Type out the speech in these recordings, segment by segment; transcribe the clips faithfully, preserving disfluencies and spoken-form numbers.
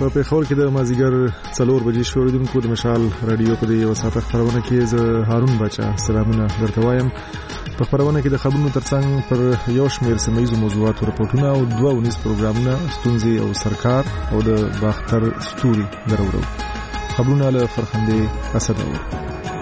په پیښور کې د مازیګر څلور بجې شوریدونکو د مشال رادیو په دې وساته خبرونه کې زه هارون بچا سلامونه درته وایم. په خبرونه کې د خبرونو ترڅنګ پر یو شمېر سیمه‌ییزو موضوعاتو راپورټونه او دوه ونیز پروګرامونه ستونزې او سرکار او د باختر ستوري درورو. خبرونه له فرخندې اسدور.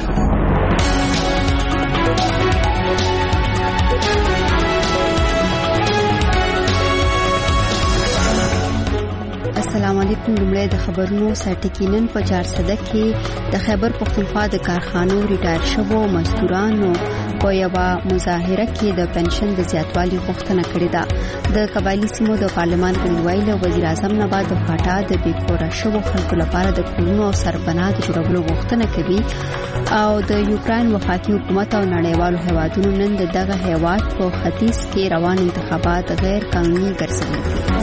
السلام علیکم. لمړی د خبرونو سرټکینن په چار صده کې د خیبر پختونخوا د کارخانو ریټایر شوو مزدورانو په یو مظاهره کې د پنشن د زیاتوالي غوښتنه کړې ده. د قبایلی سیمو د پارلمان غړي له وزیر اعظم نه بعد د فاټا د بیکوره شوو خلکو لپاره د کورونو او سرپناه د جوړولو غوښتنه کوي او د یوکرين وفاقي حکومت او نړیوالو هیوادونو نن دغه هیواد په ختیځ کې روان انتخابات غیر قانوني ګرځولي دي.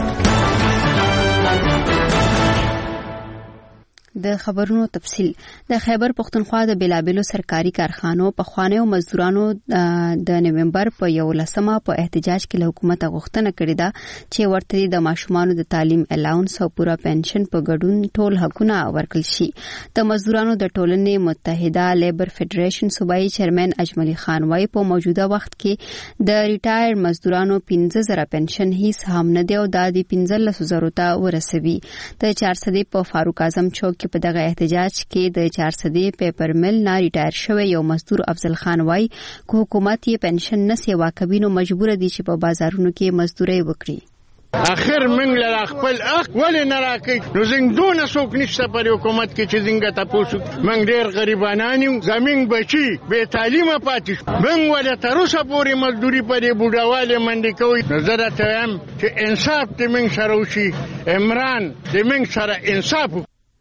د خبرونو تفصیل. د خیبر پختونخوا د بلابلو سرکاري کارخانو په خوانیو مزدورانو د نومبر په یولسمه په احتجاج کې له حکومت غوښتنه کړې ده چې ورته د ماشومانو د تعلیم الاونس او پورا پنشن په ګډون ټول حقونه ورکړل شي. د مزدورانو د ټولنې متحده لیبر فدریشن صوبایي چیرمن اجملی خان وايي په موجوده وخت کې د ریټایر مزدورانو پنځه زره پنشن هیڅ هم نه دی او د پنځلس زره ته ورسوي. د چارصدې په فاروق اعظم چوک په دغه احتجاج کې د چارصدې پیپر مل نه ریټایر شوی یو مزدور افضل خان وايي چې حکومت یې پنشن نه سیوا کوي نو مجبور دي چې په بازارونو کې مزدوري وکړي. اخر موږ له خپل اخ ولې نه راکې نو زنګ دونه څوک نشته پر حکومت کې چې زنګ تاسو موږ ډېر غریبانان یو زمين بچي به تعلیمه پاتې موږ ولې تر اوسه پورې مزدوري پرې بوډاواله منډي کوي. نظر ته هم چې انصاف دې موږ سره وشي. عمران دې موږ سره انصاف.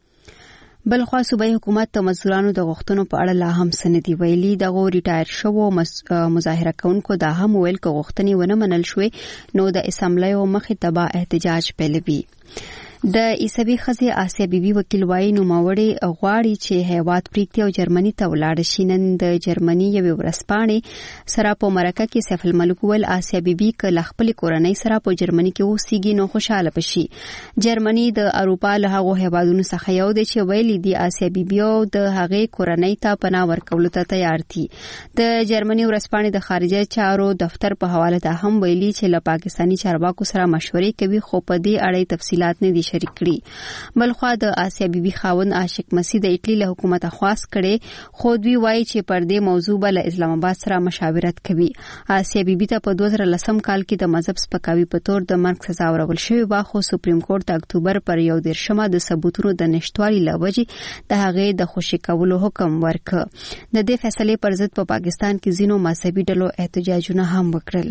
بلخوا صوبایي حکومت د مزدورانو د غوښتنو په اړه لا هم سندي ویلي. د ریټایر شوو مظاهره کوونکو دا هم ویل چې غوښتنې ونه منل شوې نو د اسمبلی او مخې تبا احتجاج پیلوي. د عیسوي خزي آسیا بیبي وکیل وايي نو ماوړي غواړي چې هیواد پریکټي او جرمني ته ولاړ شي. نن د جرمني یو ورسپانې سره په مرکه کې سیف الملک ول آسیا بیبي ک خپل کورنۍ سره په جرمني کې اوسېږي نو خوشاله بشي. جرمني د اروپا له هغو هیوادونو څخه یو دی چې ویلي دی آسیا بیبي او د هغه کورنۍ ته پناه ورکول ته تیار دي. د جرمني ورسپانې د خارجه چارو دفتر په حواله ته هم ویلي چې له پاکستاني چارواکو سره مشورې کوي خو په دې اړه تفصيلات نه دي شریک کړي. بلخوا د آسیا بیبي خاوند عاشق مسیح د ایټلی له حکومت خواست کړي خو دوی وایي چې پر دې موضوع بل اسلام آباد سره مشاورت کوي. آسیا بیبي ته په دوه زره لسم کال کې د مذهب سپکاوي په تور د مرګ سزا ورکول شوې و خو سپریم کورټ د اکتوبر پر یو دیرشمه د ثبوتونو د نشټوالي لوجې د هغې د خوشي کولو حکم ورکړ. د دې فیصلې پر ضد په پاکستان کې ځینو مذهبي ډلو احتجاجونه هم وکړل.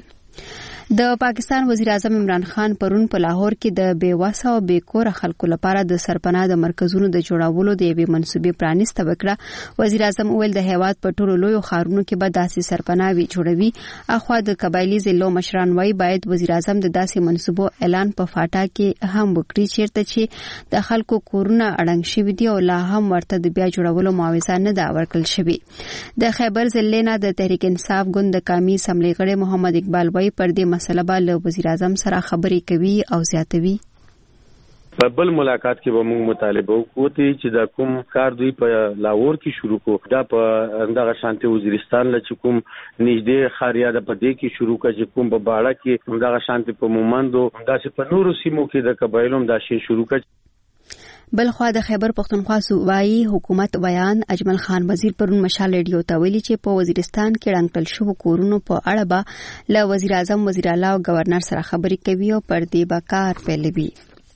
د پاکستان وزیر اعظم عمران خان پرون په لاهور کې د بیواسه او بیکور خلکو لپاره د سرپناه د مرکزونو د جوړولو د یوې منسوبې پرانیسته وکړه. وزیر اعظم ویل د هیواد په ټولو لویو ښارونو کې به داسې سرپناهي جوړوي. اخوا د قبایلی ضلعو مشران وايي باید وزیر اعظم د داسې منسوبو اعلان په فاټا کې هم وکړي چیرته چې د خلکو کورونه اړنګ شوي دي او لا هم ورته د بیا جوړولو معاوضه نه ده ورکړل شوې. د خیبر ضلع نه د تحریک انصاف ګوند د قومي اسمبلی غړي محمد اقبال وايي پر دې مسله به له وزیر اعظم سره خبرې کوي او زیاتوي. په بل ملاقات کې به موږ مطالبه وکړو چې دا کوم کار دوی په لاهور کې شروع کو دا په دغه شانتي وزیرستان له کوم نږدې خاریا د پدې کې شروع کړي چې کوم په باړه کې دغه شانتي په مومندو داسې په نورو سیمو کې د قبایلوم دا شی شروع کړي. بلخوا د خیبر پختونخوا صوبایي حکومت بیان اجمل خان وزیر پرون مشال ریډیو ته ویلي چې په وزیرستان کې ړنګل شوو کورونو په اړه به له وزیر اعظم وزیر اعلی او گورنر سره خبرې کوي او پر دې به کار پیلوي.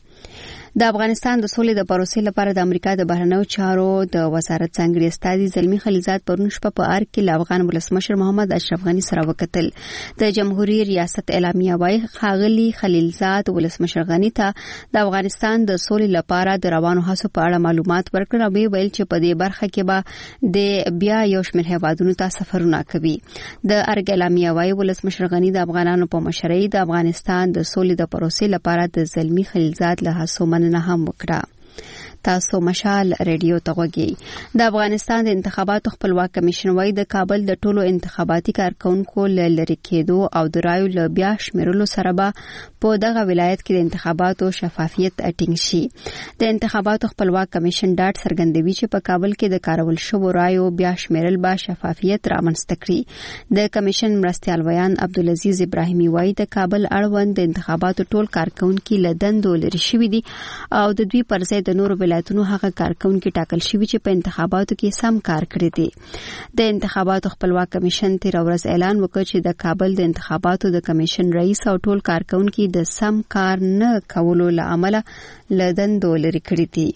د افغانستان د سولې د پروسې لپاره د امریکا د بهرنیو چارو د وزارت څنګه استادي زلمی خلیلزاد پرون شپه په ارګ کې د افغان ولسمشر محمد اشرف غنی سره وکتل. د جمهوریت ریاست اعلامیه وايي خاغلی خلیلزاد ولسمشر غنی ته د افغانستان د سولې لپاره د روانو هڅو په اړه معلومات ورکړل او ویل چې په دې برخه کې به د بیا یو شمېر هیوادونو ته سفرونه کوي. د ارګ اعلامیه وايي ولسمشر غنی د افغانانو په مشرۍ د افغانستان د سولې د پروسې لپاره د زلمی خلیلزاد له هڅو نه هم وکړه. تاسو مشال ریډیو ته غوږی. د افغانستان د انتخاباتو خپلواک کمیشن وايي د کابل د ټولو انتخاباتي کارکونکو لری کېدو او د رایو ل بیا شمیرلو سره به په دغه ولایت کې د انتخاباتو شفافیت ټینګ شي. د انتخاباتو خپلواک کمیشن ډاټ څرګندوي چې په کابل کې د کارول شوو رایو بیا شمیرل به شفافیت رامنځته کړي. د کمیشن مرستیال ویان عبدالعزیز ابراهیمي وايي د کابل اړوند د انتخاباتو ټول کارکونکو له دندو لري شوي دي او د دوی پر ځای د نورو ولایتونو هغه کارکونکو ټاکل شوي چې په انتخاباتو کې سم کار کړی دي. د انتخاباتو خپلواک کمیشن تیر ورځ اعلان وکړ چې د کابل د انتخاباتو د کمیشن رئیس او ټول کارکونکو د سم کار نه کولو له امله له دندو لري کړی دي.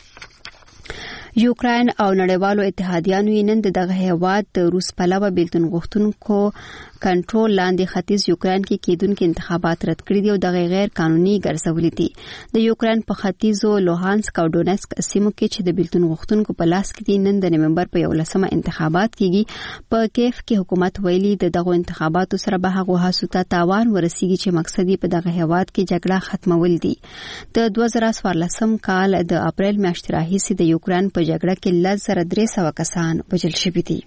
یوکرين او نړیوالو اتحادیانو نن دغه هیواد د روس پلوه بیلتون غوښتونکو کنټرول لاندې ختیځ یوکرين کې کېدونکو انتخابات رد کړي دي او د غیر قانوني ګرځولې دي. د یوکرين په ختیځو لوهانسک او ډونسک سیمو کې چې د بیلتون غوښتونکو په لاس کې دي نن د نومبر په یولسمه انتخابات کیږي. په کیف کې حکومت ویلي د دغه انتخاباتو سره به هغه هڅو ته تاوان ورسیږي چې مقصد یې په دغه هیواد کې جګړه ختمول دي. د دوه زره څوارلسم کال د اپریل میاشتې راهیسې د یوکرين په جګړه کې لس زره درې سوه کسان وژل شوي دي.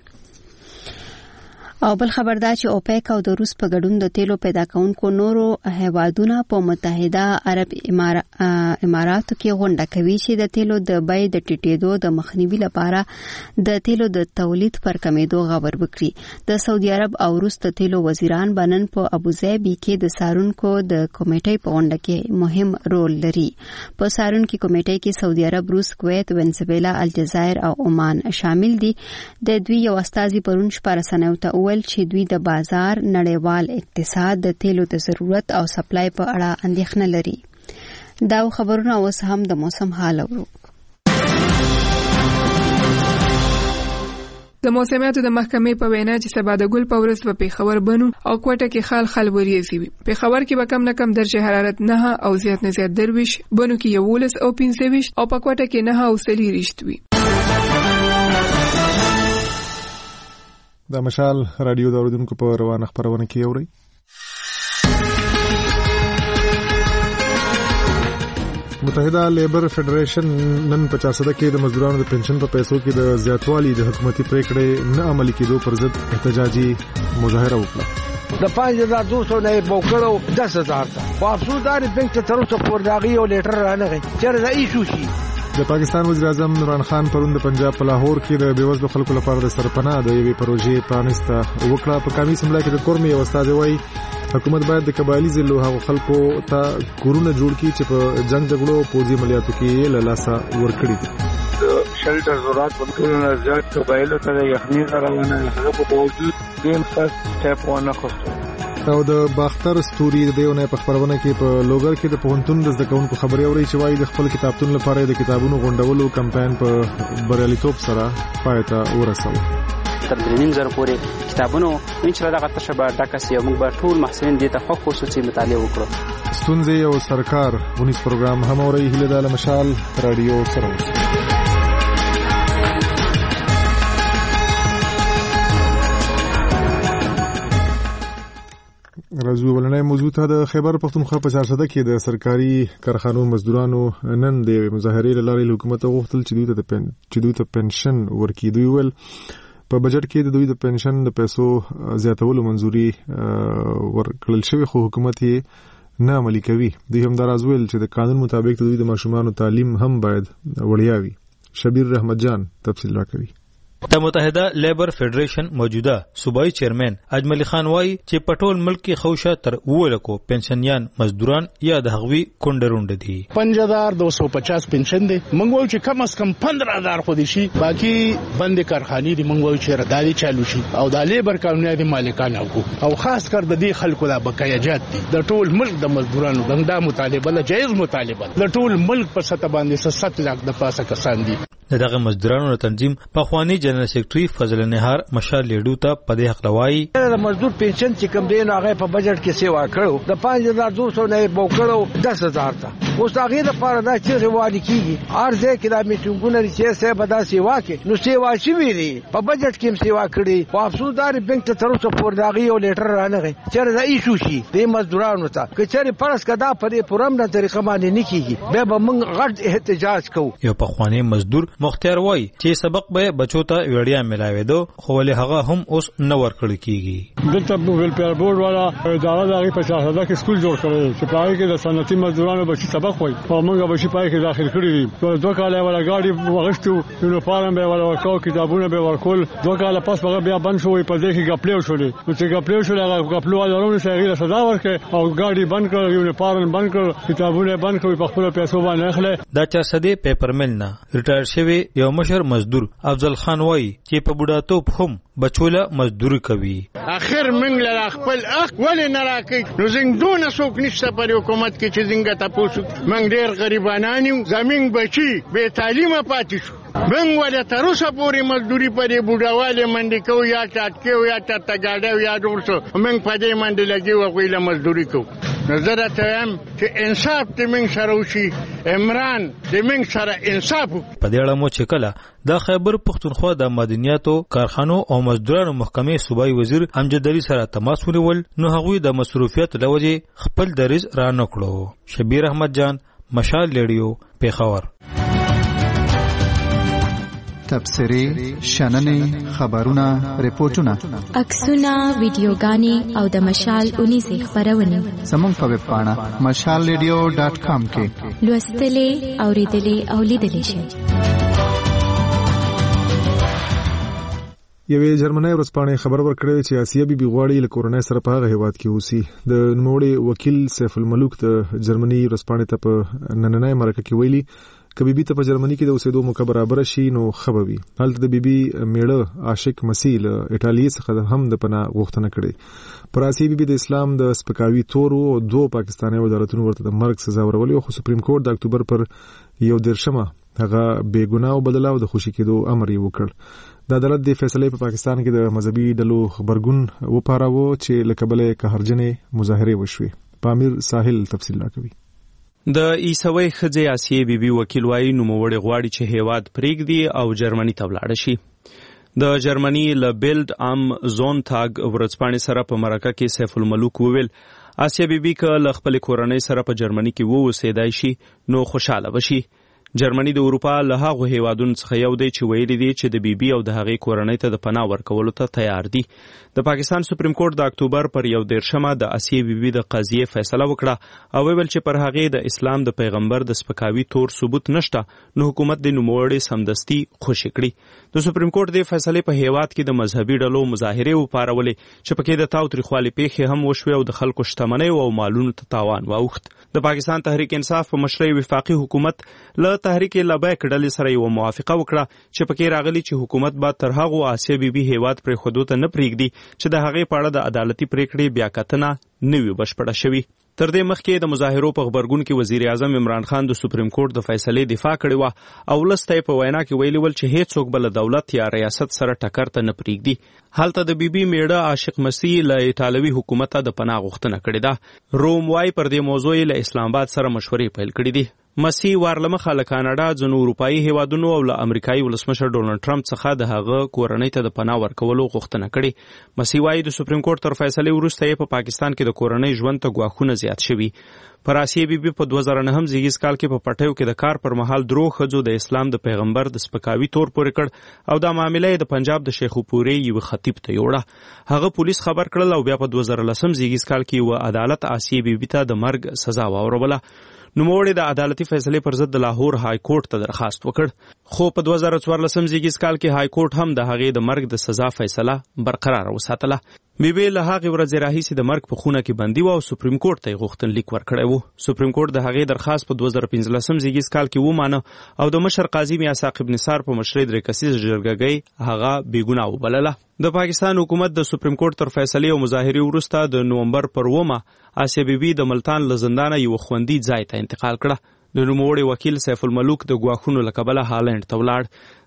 او بل خبردار چې اوپیک او د روس په ګډون د تیلو پیدا کونکو نورو هیوادونو په متحده عرب اماراتو کې غونډه کوي چې د تیلو د بیې د ټیټېدو د مخنیوي لپاره د تیلو د تولید پر کمیدو غور وکړي. د سعودي عرب او روس د تیلو وزیران بنن په ابوظبي کې د سارونکو د کمیټې په غونډه کې مهم رول لري. په سارونکو کمیټې کې سعودي عرب، روس، کویت، وینزویلا، الجزایر او عمان شامل دي. د دوی یو استازي پرون شپه رسنیو ته چې دوی د بازار نړیوال اقتصاد د تیلو د ضرورت او سپلای په اړه اندېښنه لري. دا خبرونه اوس هم د موسم حال اورو. د موسمیاتو د محکمې په وینا چې سبا د ګل په ورځ په پیښور بنو او کوټه کې خال خال وریځي وي. پیښور کې به کم نه کم درجه حرارت نه او زیات نه زیات درویش، بنو کې یولس او پنځه ویشت او په کوټه کې نه او څلوېښت وي. د مشال رادیو د اوریدونکو په روانه خبرونه کې اوري. متحده لیبر فدریشن نن په چارسده کې د مزدورانو د پنشن په پیسو کې د زیاتوالي د حکومتي پریکړې نه عملي کېدو پر ضد احتجاجي مظاهره وکړه. د پنځه هزار دوه سوه نه بوکړو دس هزار ته خو افسوس دا دی بینک ته تر اوسه پورې د هغې یو لیټر رانغی چېرې د ایشو شي. د پاکستان وزیر اعظم عمران خان پرون د پنجاب په لاهور کې د بېوزلو خلکو لپاره د سرپناه د یوې پروژې پرانسته وکړه. په قومي اسمبلی کې د کورمې یو استازی وایي حکومت باید د قبایلي ضلعو هغو خلکو ته کورونه جوړ کړي چې په جنگ جګړو او پوځي عملیاتو کې له لاسه ورکړي دي. شلټر ضرورت په ټولو نه زیات قبایلو ته د یخني روانه هغه په باوجود دیم سخت سټپ ونه اخیستو. او د باختر ستوري د دیونه په خبرونه کې په لوګر کې د پوهنتون د زده کوونکو خبري اوري چې وايي د خپل کتابتون لپاره د کتابونو غونډولو کمپاین په بریالیتوب سره پای ته ورسول. تر درې زره پورې کتابونو ان شاء الله دغه تشبه ډاکاسي موږ به ټول محصلین دې ته خو خصوصي مطالعه وکړو. ستونزې او سرکار ونیس پروګرام هم اوري. هله د مشال رادیو سره راځو ولنه موضوع ته د خیبر پختونخوا په چارسده کې د سرکاري کارخانو مزدورانو نن د مظاهرې لارې حکومت غوښتل چې دوی ته پن چې دوی ته پنشن ورکړي. دوی ول په بجټ کې د دوی د پنشن د پیسو زیاتولو منځوري ورکړل شوی خو حکومت یې نه عملي کوي. دوی هم دا راځول چې د قانون مطابق د دوی د ماشومانو تعلیم هم باید وړیا وي. شبیر رحمت جان تفصیل راکوي. د متحده لیبر فدریشن موجوده صوبایي چیرمن اجمل خان وایي چې په ټول ملک کې خوشه تر اوه لکو پنشنیان مزدوران یا د هغوی کونډروند دي. پنځه هزار دوه سوه پچاس پنشن دي. موږ وایو چې کم از کم پندره هزار خو دي شي، باقي بندې کارخانې دي. موږ وایو چې ردادي چالو شي او د لیبر قانوني دي مالکان او خاص کر د دې خلکو د بقایجات دي. د ټول ملک د مزدورانو دغه مطالبه له جایز مطالبه د ټول ملک په سطح باندې ست لاک د پاسه کسان دي. دغه مزدورانو تنظیم په خواني جنرال سیکریټري فضل نهار مشال لیډو ته په دې حق لوي د مزدور پنشن چې کوم دی نو هغه په بجټ کې سیوا کړو د پنځه هزار دوه سوه نه بوکړو دس هزار ته اوس هغه د پاره دا چې رواني کیږي ارزه کې د میټینګونو چې سه بدا سیوا کې نو سیوا شي ویلي په بجټ کې سیوا کړي او افسوس دار بانک ته تر اوسه پور داغي او لیټر رانغی چې دا ایشو شي د مزدورانو ته کچې پرس کدا په پرم نه طریقه باندې نکېږي به به موږ غټ احتجاج کوو. یو پخوانی مزدور مختار وای چې سبق به بچو ته وړیا ملاوي دو خو له هغه هم اوس نه ورکړل کیږي. دلته ویلفیر بورډ والا اداره دغه په شاهزاده کې سکول جوړ کړی چې پای کې د صنعتي مزدورانو بچي سبق وای او موږ به شي پای کې داخل کړی دي. دوه کاله ولا گاډي وغښتو یونیفارم به ولا ورکاو کتابونه به ورکول دوه کاله پس هغه بیا بند شوی په دې کې غپلې شولې نو چې غپلې شولې هغه غپلو والو سره غیر سزا ورکړي او گاډي بند کړ یونیفارم بند کړ کتابونه بند کړ په خپل پیسو باندې اخلي. دا چا سده پیپر مل نه ریټایر شوی یو مشر مزدور افضل خان وای چې په بډاتوب هم بچوله مزدوري کوي. اخر موږ له خپل حق ولې نه راکې نو زنګ دونه څوک نشته پر حکومت کې چې زنګ تاسو موږ ډېر غریبانان یو زمين بچي به تعلیمه پاتې شو موږ ولې تر اوسه پورې مزدوري پرې بوډاواله منډي کو یا چاټکو یا چټګاډو یا ډورسو موږ په دې منډي لګي او غوېله مزدوري کو. نظر ته هم چې انصاف دې موږ سره وشي عمران دې موږ سره انصاف په دې اړه مو چې کله د خیبر پختونخوا د مدنیاتو کارخانو او مزدورانو محکمې صوبایي وزیر امجد علي سره تماس ونیول نو هغوی د مصروفیت لوجه خپل دریز را نکړو. شبیر احمد جان مشال ریډیو پیښور. تبصرې شننې خبرونه ریپورتونه عکسونه ویډیوګانې او د مشال اونیزې خبرونه زموږ په ویب پاڼه مشال ریډیو ډاټ کام کې لوستلې اوریدلې او لیدلې شئ. یوې جرمنۍ ورځپاڼې خبر ورکړی چې آسیه بي بي غواړي له کورنۍ سره په هغه هیواد کې اوسي. د نوموړي وکیل سیف الملوک د جرمني ورځپاڼې ته په نننۍ مرکه کې ویلي که بیبي ته په جرمني کې د اوسېدو موقع برابر شي نو ښه به وي. هلته د بیبي میړه عاشق مسیح له ایټالیا څخه هم د پناه غوښتنه کړې. پر آسیه بیبي د اسلام د سپکاوي تورو او دوه پاکستاني عدالتونو ورته د مرګ سزا ورولې خو سپریم کورټ د اکتوبر پر یو دیرشمه هغه بې ګناه وبلله او د خوشي کېدو امر یې وکړ. د عدالت د فیصلې په پاکستان کې د مذهبي ډلو خبرګون وپاراوه چې له کبله قهرجنې مظاهرې وشوې. پامیر ساحل تفصیل راکوي. د عیسوي ښځې آسیې بیبي وکیل وایي نوموړی غواړي چې هیواد پرېږدي او جرمني ته ولاړه شي. د جرمني له بیلډ ام زونتاګ ورځپاڼې سره په مرکه کې سیف الملوک وویل آسیې بیبي که له خپلې کورنۍ سره په جرمني کې واوسېدای شي نو خوشحاله بشي. جرمني د اروپا له هغو هیوادونو څخه یو دی چې ویلي دي چې د بیبي او د هغې کورنۍ ته د پناه ورکولو ته تیار دي. د پاکستان سپریم کورټ د اکتوبر پر یو دیرشمه د آسیې بیبي د قضیې فیصله وکړه او ویل چې پر هغې د اسلام د پیغمبر د سپکاوي تور ثبوت نشته نو حکومت د نوموړي سمدستي خوشي کړي. د سپریم کورټ د فیصلې په هیواد کې د مذهبي ډلو مظاهرې وپارولې چې پکې د تاوتریخوالي پیښې هم وشوې او د خلکو شتمنۍ او مالونو ته تاوان واوښت. د پاکستان تحریک انصاف په مشرۍ وفاقي حکومت له تحریک لبیک ډلې سره یو موافقه وکړه چې پکې راغلي چې حکومت به تر هغو آسیې بیبي هیواد پرېښودو ته نه پرېږدي چې د هغې په اړه د عدالتي پرېکړې بیاکتنه نه وي بشپړه شوې. تر دې مخکې د مظاهرو په غبرګون کې وزیر اعظم عمران خان د سپریم کورټ د فیصلې دفاع کړې وه او ولس ته یې په وینا کې ویلي ول چې هیڅوک به له دولت یا ریاست سره ټکر ته نه پرېږدي. هلته د بیبي میړه عاشق مسیح له ایټالوي حکومته د پناه غوښتنه کړې ده. روم وايي پر دې موضوع یې له اسلام آباد سره مشورې پیل کړې دي. مسیح وارلمخه له کاناډا ځینو اروپایي هیوادونو او له امریکایي ولسمشر ډونالډ ټرمپ څخه د هغه کورنۍ ته د پناه ورکولو غوښتنه کړې. مسیح وايي د سپریم کورټ تر فیصلې وروسته یې په پاکستان کې د کورنۍ ژوند ته ګواښونه زیات شوي. پر آسیې بیبي په دوه زره نهم زیږیز کال کې په پټیو کې د کار پر مهال درو ښځو د اسلام د پیغمبر د سپکاوي تور پورې کړ او دا معامله یې د پنجاب د شیخوپورې یو خطیب ته یوړه. هغه پولیس خبر کړل او بیا په دوه زره لسم زیږیز کال کې یو عدالت آسیې بیبي ته د مرګ سزا واوروله. نوموړي د عدالتي فیصلې پر ضد د لاهور های کورټ ته درخواست وکړ خو په دوه زره څوارلسم زیږیز کال کې های کورټ هم د هغې د مرګ د سزا فیصله برقراره وساتله. بیبي له هغې ورځې راهیسې د مرګ په خونه کې بندي وه او سپریم کورټ ته یې غوښتنلیک ورکړی و. سپریم کورټ د هغې درخواست په دوه زره پنځلسم زیږیز کال کې ومانه او د مشر قاضي میا ساقب نثار په مشرۍ درې کسیزه جرګګۍ هغه بې ګناه وبلله. د پاکستان حکومت د سپریم کورټ تر فیصلې او مظاهرې وروسته د نومبر پر اوومه آسیې بیبي د ملتان له زندانه یو خوندي ځای ته انتقال کړه. د نوموړي وکیل سیف الملوک د ګواښونو له کبله هالند ته ولاړ.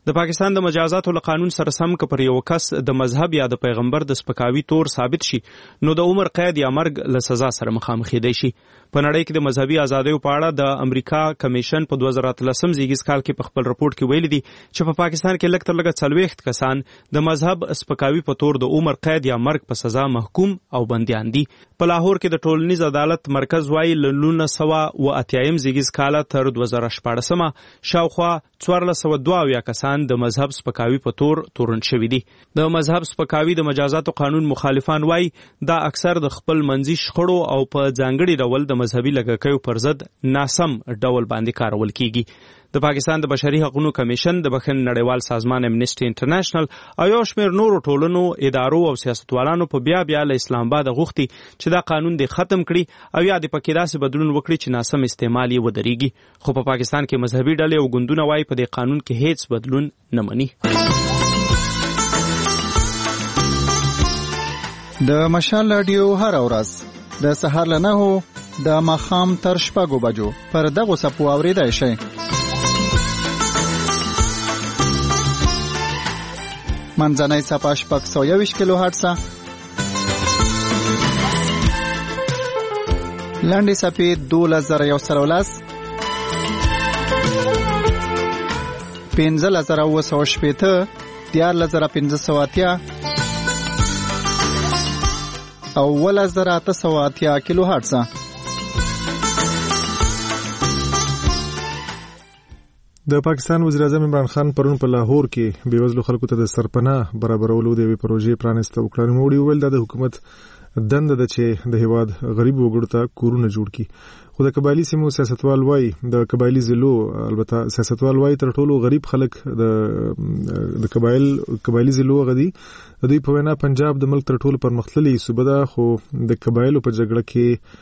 د پاکستان د مجازاتو له قانون سره سم که پر یو کس د مذهب یا د پیغمبر د سپکاوي تور ثابت شي نو د عمر قید یا مرګ له سزا سره مخامخ دی شي. په نړۍ کې د مذهبي ازادیو په اړه د امریکا کمیشن په دوه زره اتلسم زیږیز کال کې په خپل رپورت کې ویلي دي چې په پاکستان کې لږ تر لږه څلوېښت کسان د مذهب سپکاوي په تور د عمر قید یا مرګ په سزا محکوم او بندیان دي. په لاهور کې د ټولنیز عدالت مرکز وايي له نولس سوه اوه اتیایم زیږیز کال تر دوه زره شپاړسمه شاوخوا څوارلس سوه دوه اویا کسان د مذهب سپکاوي په تور تورن شوي دي. د مذهب سپکاوي د مجازاتو قانون مخالفان وایي دا اکثر د خپل منځي شخړو او په ځانګړي ډول د مذهبي لږکیو پر ضد ناسم ډول باندې کارول کیږي. د پاکستان د بشري حقوقو کمیشن د بخښنې نړیوال سازمان امنیسټي انټرنیشنل او یو شمېر نورو ټولنو ادارو او سیاستوالانو په بیا بیا له اسلام آباد غوښتي چې دا قانون دې ختم کړي او یا د پکې داسې بدلون وکړي چې ناسم استعمال یې ودرېږي. خو په پاکستان کې مذهبي ډلې او ګوندونه وایي په دې قانون کې هیڅ بدلون نه مني. د مشال رادیو هر ورځ د سهار له نهو د ماښام تر شپږو بجو پر دغو څپو اورېدای شئ. منځنۍ څپه شپږ سوه یوویشت کیلو هرټزه، لنډې څپې دولس زره یو سل او لس، پنځلس زره اووه سوه شپېته، دیارلس زره پنځه سوه اتیا او اوولس زره اته سوه اتیا کیلو هرټزه. د پاکستان وزیر اعظم عمران خان پرون په لاهور کې بیوزلو خلکو ته د سرپناه برابرولو د یوې پروژې پرانیسته وکړه. نوموړي وویل دا د حکومت دنده ده چې د هیواد غریب وګړو ته کورونه جوړ کړي. خو د قبایلي سیمو سیاستوال وایي د قبایلي ضلعو البته سیاستوال وایي تر ټولو غریب خلک د د قبایل قبایلي ضلعو غدي. د دوی په وینا پنجاب د ملک تر ټولو پرمختللي صوبه ده، خو د قبایلو په جګړه کې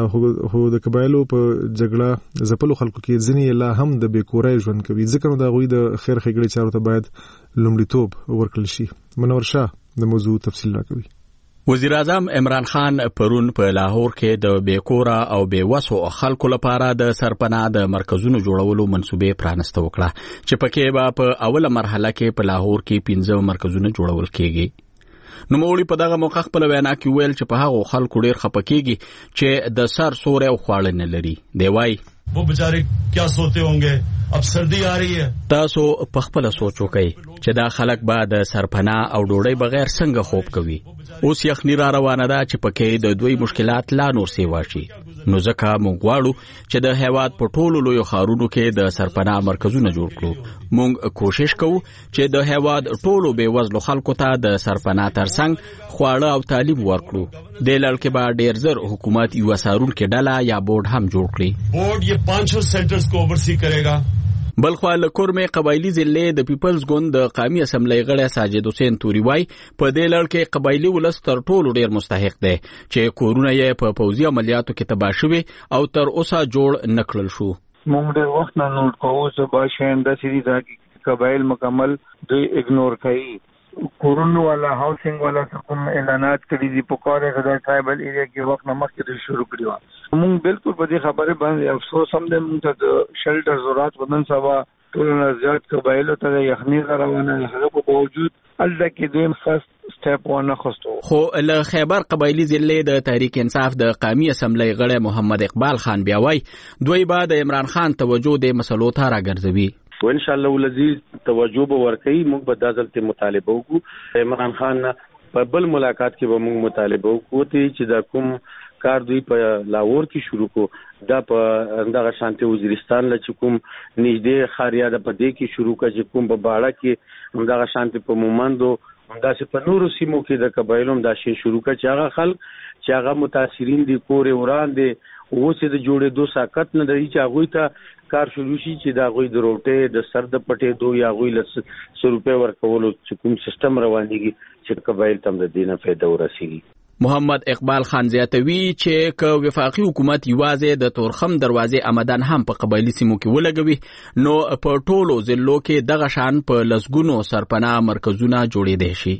هو د قبایلو په جګړه ځپلو خلکو کې ځینې لا هم د بیکورۍ ژوند کوي، ځکه نو د هغوی د خیر ښېګړې چارو ته باید لومړیتوب ورکړل شي. منور شاه د موضوع تفصیل راکوي. وزیر اعظم عمران خان پرون په لاهور کې د بیکوره او بیوسو خلکو لپاره د سرپناه د مرکزونو جوړولو منصوبې پرانسته وکړه چې پکې به په اوله مرحله کې په لاهور کې پنځه مرکزونه جوړول کېږي. نوموړي په دغه موقع خپل وینا کې ویل چې په هغو خلکو ډېر خپه کېږي چې د سر سوری او خواړه نه لري. دی وایي वो बेचारे क्या सोते होंगे अब सर्दी आ रही है. تاسو په خپل سوچ وکئ چې دا خلک به د سرپناه او ډوډۍ بغیر څنګه خوب کوي. اوس یخني را روانه ده چې پکې د دوی مشکلات لا نور سیوا شي. نو ځکه موږ غواړو چې د هیواد په ټولو لویو ښارونو کې د سرپناه مرکزونه جوړ کړو. موږ کوشش کوو چې د هیواد ټولو بېوزلو خلکو ته د سرپناه ترڅنګ خواړه او تعلیم ورکړو. دې لړ کې به ډېر زر حکومت یوه څارونکې ډله یا بورډ هم جوړ کړي. बोर्ड ये पाँच सौ सेंटर्स को ओवरसी करेगा. بلخوا له کورمې قبایلي ضلع د پیپلز ګوند د قامي اسمبلی غړی ساجد حسین توري وای په دې لړ کې قبایلي ولس تر ټولو ډیر مستحق دی چې کورونه یې په پوځي عملیاتو کې تباه شوي او تر اوسه جوړ نه کړل شو. موږ ډېر وخت نه نوټ کوو چې باشین د سری دا قبایل مکمل دوی اګنور کوي. کورونو والا هاوسینګ والا کوم اعلانات کړي دي په کار غدا ټرایبل ایریا کې وخت نه مخکې د شروع کړی و. موږ بالکل په دې خبره باندې افسوس هم دې موږ ته شلټر ضرورت ودن سبا ټول نه زیات قبایلو ته یخني روانه هغه په باوجود الته کې دویم فرست سټیپ ونه خستو. خو له خیبر قبایلي ضلع د تحریک انصاف د قامي اسمبلی غړی محمد اقبال خان بیا وای دوی به د عمران خان توجه د مسلو ته راګرځوي. و ان شاء الله ولذي توجه به ورکړي. موږ به د ځلته مطالبه وکړو. عمران خان په بل ملاقات کې به موږ مطالبه وکړو چې دا کوم کار دوی په لاهور کې شروع کو دا په دغه شانتي وزیرستان له کوم نږدې خاریا د پدې کې شروع کا چې کوم په باړه کې دغه شانتي په مومندو همداسې په نورو سیمو کې د قبایلو دا شی شروع کا چې هغه خلک چې هغه متاثرین دي کورې وران دي اوسې د جوړېدو ساقت نه لري چې هغوی ته کار شروع شي چې دا غوي د روټې د سر د پټې دو یا غوي ل سو روپے ورکولو چې کوم سیستم روانيږي چې قبایل تم د دینه فائدہ ورسیږي. محمد اقبال خان زیاتوي چې ک وفاقي حکومت یوازې د تورخم دروازې آمدن هم په قبایلی سیمو کې ولګوي نو په ټولو ضلعو کې دغه شان په لسګونو سرپناه مرکزونه جوړېدای شي.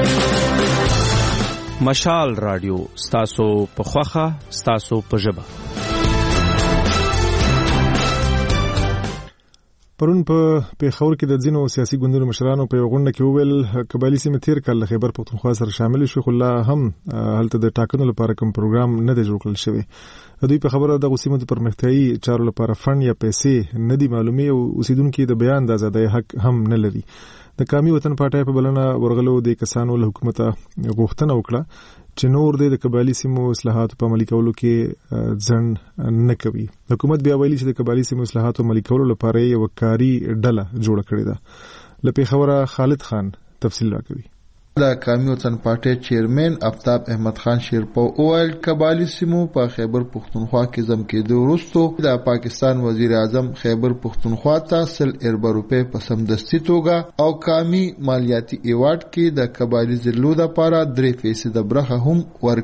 مشال رادیو ستاسو په خوخه ستاسو په ژبه. پرون په پیښور کې د ځینو سیاسي ګوندونو مشرانو په غونډه کې وویل قبایلی سیمې تیر کال له خیبر پښتونخوا سره شامل شو، خو لا هم هلته د ټاکنو لپاره کوم پروګرام نه دی جوړ کړل شوی. دوی په خبره د سیمو د پرمختیايي چارو لپاره فند یا پیسې نه دي معلومي او اوسیدونکو د بیان د آزادۍ حق هم نه لري. د قومي وطن پارټۍ په بلنه ورغلو د کسانو له حکومت غوښتنه وکړه چې نور د قبایلی سیمو اصلاحاتو په عملي کولو کې ځنډ نه کوي. حکومت بیا ویلي چې د قبایلی سیمو اصلاحاتو عملي کولو لپاره یو کاري ډله جوړه کړې ده. له پیښوره خالد خان تفصیل راکوي. د قومي وطن پارټۍ چیرمن آفتاب احمد خان شیرپو اویل قبایلی سیمو په خیبر پښتونخوا کې ځم کېدو وروسته د پاکستان وزیر اعظم خیبر پښتونخوا ته سل ارب روپے په سمدستي توګه او قومي مالیاتي ایوارډ کې د قبایلی ضلعو لپاره درې فیصد برخه هم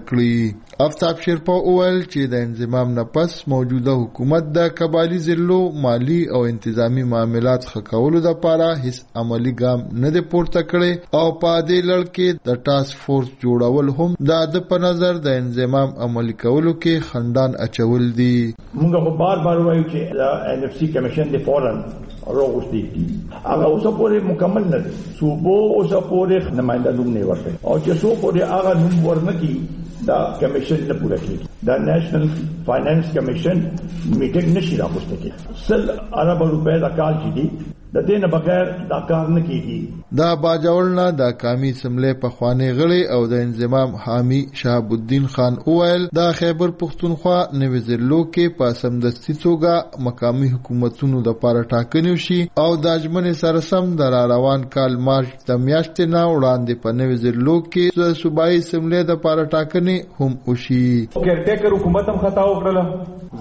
ورکړي. آفتاب شیرپو اویل چې د انضمام نه پس موجوده حکومت د قبایلی ضلعو مالی او انتظامی معاملات ښه کولو لپاره هیڅ عملی ګام نه دی پورته کړی او په دې کې د ټاسک فورس جوړول هم د د په نظر د انضمام عملي کولو کې خندان اچول دي. موږ په بار بار وایو چې د ان اف سي کمیشن د فورن راغوستي هغه اوسه پورې مکمل نه دي. صوبو اوسه پورې نمائنده نوم نه ورته او چې څو پورې هغه نوم ورنکي دا کمیشن نه پوره کیږي. دا نېشنل فاینانس کمیشن میټینګ نشي راغوستي. سل ارب روپے د کال چې دي د دې نه بغیر دا کار نه کیږي. دا باجوړنا د قومي سملې په خوانې غړي او د انضمام حامی شهاب الدین خان اویل د خیبر پښتونخوا نوې ضلعو کې په سمدستي توګه مقامي حکومتونو د لپاره ټاکنې شي او د اجمن سره سم د روان کال مارچ د میاشتې نه وړاندې په نوې ضلعو کې د صوبایي سملې د لپاره ټاکنې هم وشي. کېرټیکر حکومت هم خطا وکړه،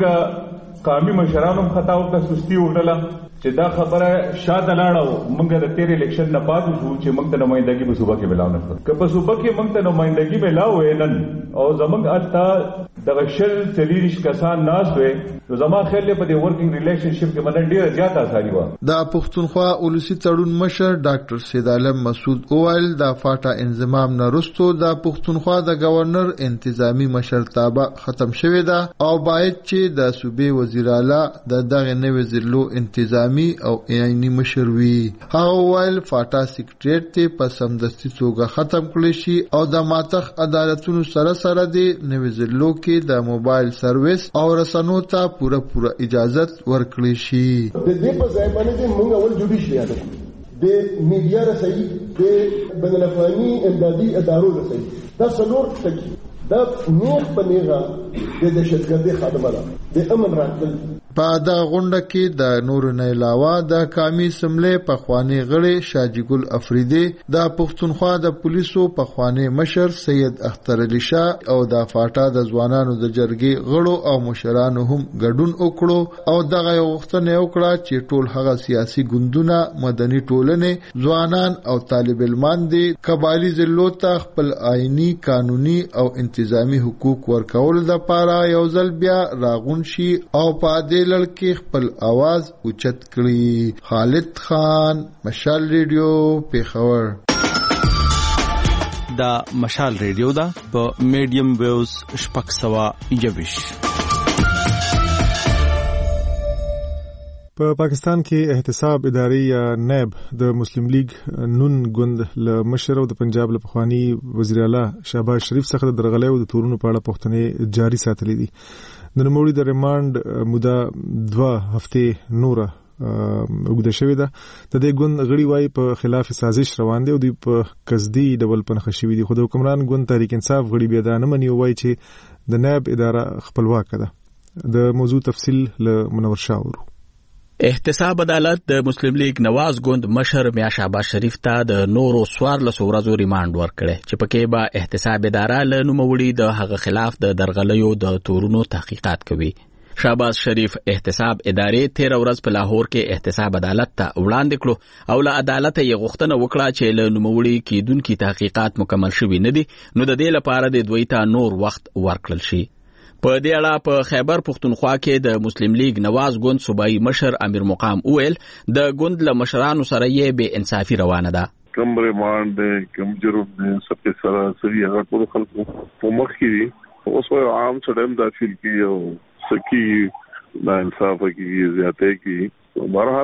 زمونږ قومي مشرانو هم خطا وکړه، سستی وکړه چې دا خبره شاته لاړه. موږ د تیر الیکشن نه بعد شو چې موږ ته نمائندګي په صوبه کې ملاو نه کړ. که په صوبه کې موږ ته نمائندګي ملاو وینن او زموږ الته د شل تلیریش کسان ناس وې نو زما خیال په دې ورکینګ ریلیشنشپ کې باندې ډیره زیاته اساني و. د پښتونخوا اولسي تړون مشر ډاکټر سید عالم مسعود اویل د فاټا انضمام نه وروسته د پښتونخوا د گورنر انتظامی مشرتابه ختم شوې ده او باید چې د صوبې وزیر اعلی د دغه نوې ضلعو انتظامی او عیني مشر وي. هغه ویل فاټا سیکریټریټ ته په سمدستي توګه ختم کړی شي او د ماتخ عدالتونو سره سره د نوې ضلعو کې د موبایل سرویس او رسنو ته پوره پوره اجازت ورکړي شي. د دې په ځای باندې موږ اول جوډیشل یاد کړو د میډیا رسایي د بین الاقوامي امدادي ادارو رسایي دا څلور ټکي دا نیغ په نیغه د دهشتګردۍ خادمه ده د امن راتل. په دغه غونډه کې د نور نه علاوه د قومي سملې په خوانې غړي شاجي ګل افریدي، د پښتونخوا د پولیسو په خوانې مشر سید اختر علي شاه او د فاټا د ځوانانو د جرګې غړو او مشرانو هم ګډون وکړو او دغه غوښتنه وکړه چې ټول هغه سیاسي ګوندونه، مدني ټولنې، ځوانان او طالب علمان دي قبایلی ضلعو ته خپل آئینی، قانوني او انتظامی حقوق ورکول لپاره یو ځل بیا راغون شي او په دې لړ خپل आवाज اوچت کړي. خالد خان، مشال ریډیو، پیښور. دا مشال ریډیو دا په میډیم ویوز شپږ سوه یوویش. په پا پاکستان کې احتساب اداري یا نیب د مسلم لیگ نون ګوند له مشر او د پنجاب له پخوانی وزیر اعلی شهباز شریف څخه د درغلۍ او د تورونو په اړه پوښتنې جاري ساتلې دي. د نوموړي د ریماند موده دوه هفتې نوره وګړه شوې ده. د دې ګوند غړي وايي په خلاف سازش روان دي او دوی په قصدي ډول پنځه شوي دي. خو د حکمران ګوند تحریک انصاف غړي بیا دا نه مني او وايي چې د نیب اداره خپلواکه ده. د موضوع تفصیل له منور شاه. احتساب عدالت د مسلم لیگ نواز ګوند مشر میا شهباز شریف ته د نورو څوارلسو ورځو ریماند ورکړی چې پکې به احتساب اداره له نوموړي د هغه خلاف د درغلیو د تورونو تحقیقات کوي. شهباز شریف احتساب ادارې تیر ورځ په لاهور کې احتساب عدالت ته وړاندې کړو او له عدالت یې غوښتنه وکړه چې له نوموړي کیدونکي تحقیقات مکمل شوي نه دي نو د دې لپاره د دوی ته نور وخت ورکړل شي. په دې اړه په خیبر پښتونخوا کې د مسلم لیگ نواز ګوند صوبایي مشر امیر مقام اویل د ګوند له مشرانو سره یې بې انصافي روانه ده. کم ریماند کم جرم سب کې سره سوي هغه ټول خلکو په مخ کې اوس په عام څډم داخل کې او سکی نا انصاف کې زیاتې کې. بهرحال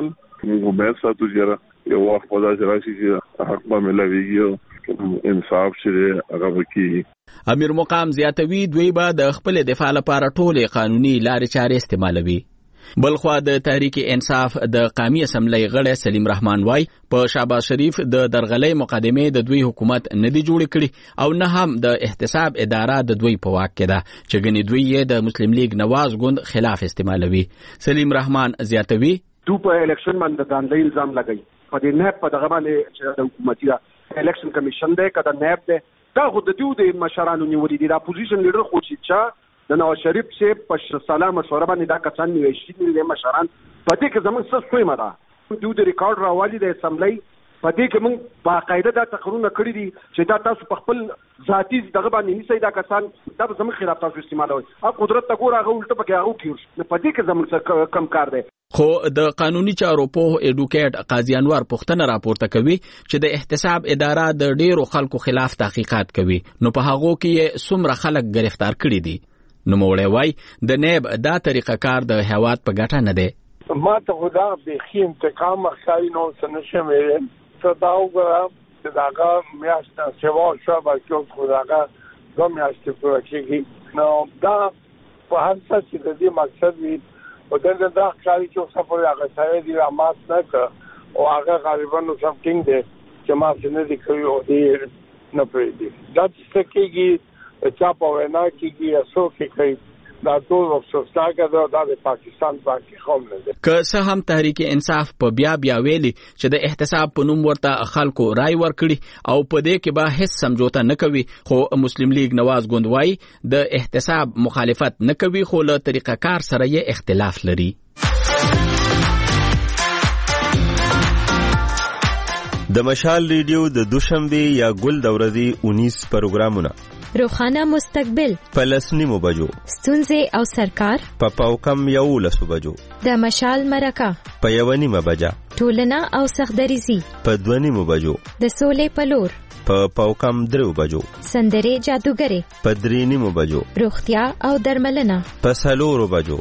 موږ به ساتو چې یو وخت په داسې راشي چې حق به ملويږي انصاف چې هغه وکړي. امیر مقام زیاتوي دوی به د خپل دفاع لپاره ټولې قانوني لارې چارې استعمالوي. بلخوا د تحریک انصاف د قومي اسمبلی غړی سلیم رحمان وای په شهباز شریف د درغلۍ مقدمه د دوی حکومت نه دی جوړ کړي او نه هم د احتساب اداره د دوی په واک کې ده چې ګنې دوی یې د مسلم لیگ نواز ګوند خلاف استعمالوي. سلیم رحمان زیاتوي دوی په الیکشن باندې د اندای الزام لګي په دې نه په دغه باندې چې د حکومتي الیکشن کمیشن دی کده نیب دی دا خو د دوی د مشرانو نیولې دي. د اپوزیشن لیډر خو چې د نواز شریف سے په سلام مشوره باندې دا کسان نیوي دي مشران په دې کې زموږ څه سوی مده دوی د ریکارډ راوالي د اسمبلی په دې کې موږ باقاعده دا تقریرونه کړی دي چې دا تاسو په خپل ذاتی دغه باندې نیسئ دا کسان دا زموږ خلاف تاسو استعمالوي ا قدرت ته ګور هغه الټه پکې هغه کیږي په دې کې زموږ کم کار دی. خو د قانوني چارو په ایډوکیټ قاضي انور پښتنه راپورته کوي چې د احتساب اداره د ډیرو خلکو خلاف تحقیقات کوي نو په هغه کې څومره خلک گرفتار کړي دي. نو موړی وای د نیب دا طریقه کار د هواد په ګټه نه دی. ما ته خدا به خې انتقام اخلي نو سنشم ته دا وګورم چې داګه میاشت سیوا شو به چې خداګه دوه میاشتې پوره کېږي نو دا په هر څه چې د دې مقصد وي او دا دا کاری چې سفر هغه سره دی رامات نه کړ او هغه غالبا نو سم ټینګ دی چې ما څنګه دی کوي او دې نه پرې دی دا څه کېږي چا په وینا کېږي اسو کې کوي دا ټول افسوسناکه ده دا د پاکستان باندې قوم نه ده. که څه هم تحریک انصاف په بیا بیا ویلي چې د احتساب په نوم ورته خلکو رای ورکړي او په دې کې به هیڅ سمجوته نه کوي خو مسلم لیگ نواز ګوند وای د احتساب مخالفت نه کوي خو له طریقه کار سره یې اختلاف لري. د مشال ریډیو د دوشنبه یا ګل د ورځې انیس پروګرامونه روخانه مستقبل پلسنیمو بجو ستونزې او سرکار په پاوکم یو لسو بجو د مشال مرکه په یونیمه بجا ټولنه او سختدریزي په دونیمو بجو د سولې پلور په پاوکم درو بجو سندرې جادوګرې په درینیمو بجو روغتیا او درملنه په سلورو بجو.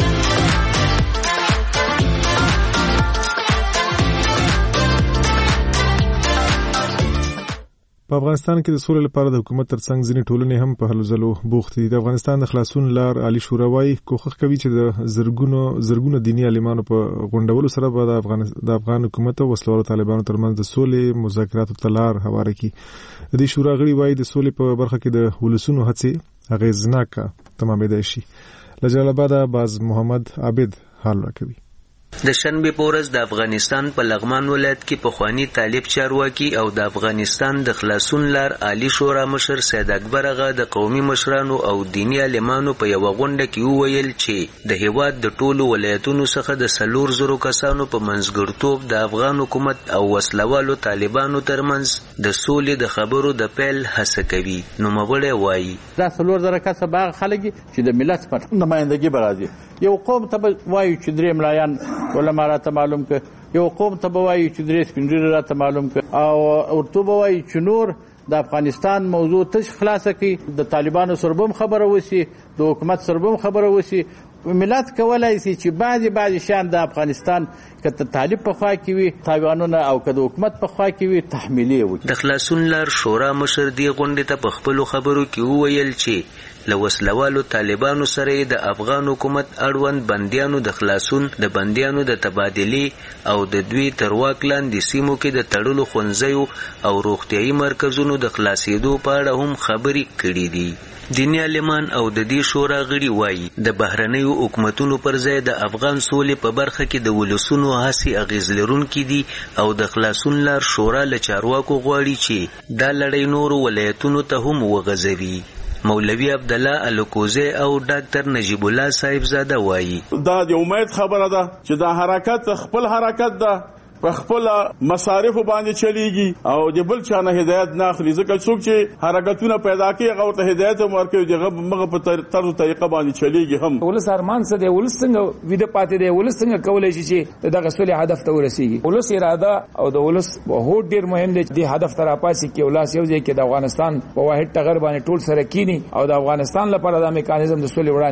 په افغانستان کې د سولې لپاره د حکومت ترڅنګ ځینې ټولنې هم په هلو ځلو بوخت دي. د افغانستان د خلاصون لار عالی شورا وايي کوښښ کوي چې د زرګونو زرګونو دیني عالمانو په غونډولو سره به د افغان د افغان حکومت او وسلوالو طالبانو ترمنځ د سولې مذاکراتو ته لار هواره کړي. د دې شورا غړي وايي د سولې په برخه کې د ولسونو هڅې اغیزناکه تمامېدای شي. له جلال آباد باز محمد عابد حال راکوي. د شنبه پورز د افغانستان په لغمان ولایت کې پخوانی طالب چارواکي او د افغانستان د خلاصون لار عالی شورا مشر سید اکبر اغا د قومي مشرانو او دینی عالمانو په یو غونډه کې وویل چې د هیواد د ټولو ولایتونو څخه د سلور زرو کسانو په منځګړتوب د افغان حکومت او وسلوالو طالبانو ترمنځ د سولې د خبرو د پیل هڅه کوي. نو مغړی وایي دا سلور زره کسه باغ خلک چې د ملت په نمائندګي برازي یو قوم ته وایي چې درې ملایان علماء راته معلوم ک یو قوم ته وایي چې درې سپینځری راته معلوم ک او ورته وایي چې نور د افغانستان موضوع تش خلاصه کی د طالبانو سربم خبره وسی د حکومت سربم خبره وسی ملت کولای شي چې بعضی بعضی شان د افغانستان کته طالب په خوا کې وي تایوانونه او کده حکومت په خوا کې وي تحمیلي وي. د خلاصون لار شورا مشر دی غونډه ته په خپل خبرو کې وویل چې له وسلوالو طالبانو سره د افغان حکومت اړوند بنديانو د خلاصون د بنديانو د تبادلی او د دوی تر واک لاندې سیمو کې د تړلو خونځیو او روغتيایي مرکزونو د خلاصېدو په اړه هم خبرې کړې دي. دینی عالمان او د دې شورا غړي وایي د بهرنیو حکومتونو پر ځای د افغان سولې په برخه کې د ولسونو هڅې اغیز لرونکي دي او د خلاصون لار شورا له چارواکو غواړي چې دا لړۍ نورو ولایتونو ته هم وغځوي. مولوی عبدالله الکوزی او ډاکټر نجیب الله صاحب زاده وایي دا د امید خبره ده چې دا حرکت خپل حرکت ده په خپل مصارف باندې چلیږي او د بل چا نه هدایت نه اخلي ځکه څوک چې حرکتونه پیدا کوي هغه ته هدایت ورکوي دغه مغه په طرز طریقه باندې چلیږي. هم ولس ارمان څه دی ولس څنګه ویده پاتې دی ولس څنګه کولای شي چې دغه سولې هدف ته ورسیږي. ولس اراده او د ولس هوډ ډیر مهم دی چې هدف ته راپاسي کې ولس یو ځای کې د افغانستان په واحد ټغر باندې ټول سره کینی او د افغانستان لپاره د میکانیزم د سولې وړاندې کړي.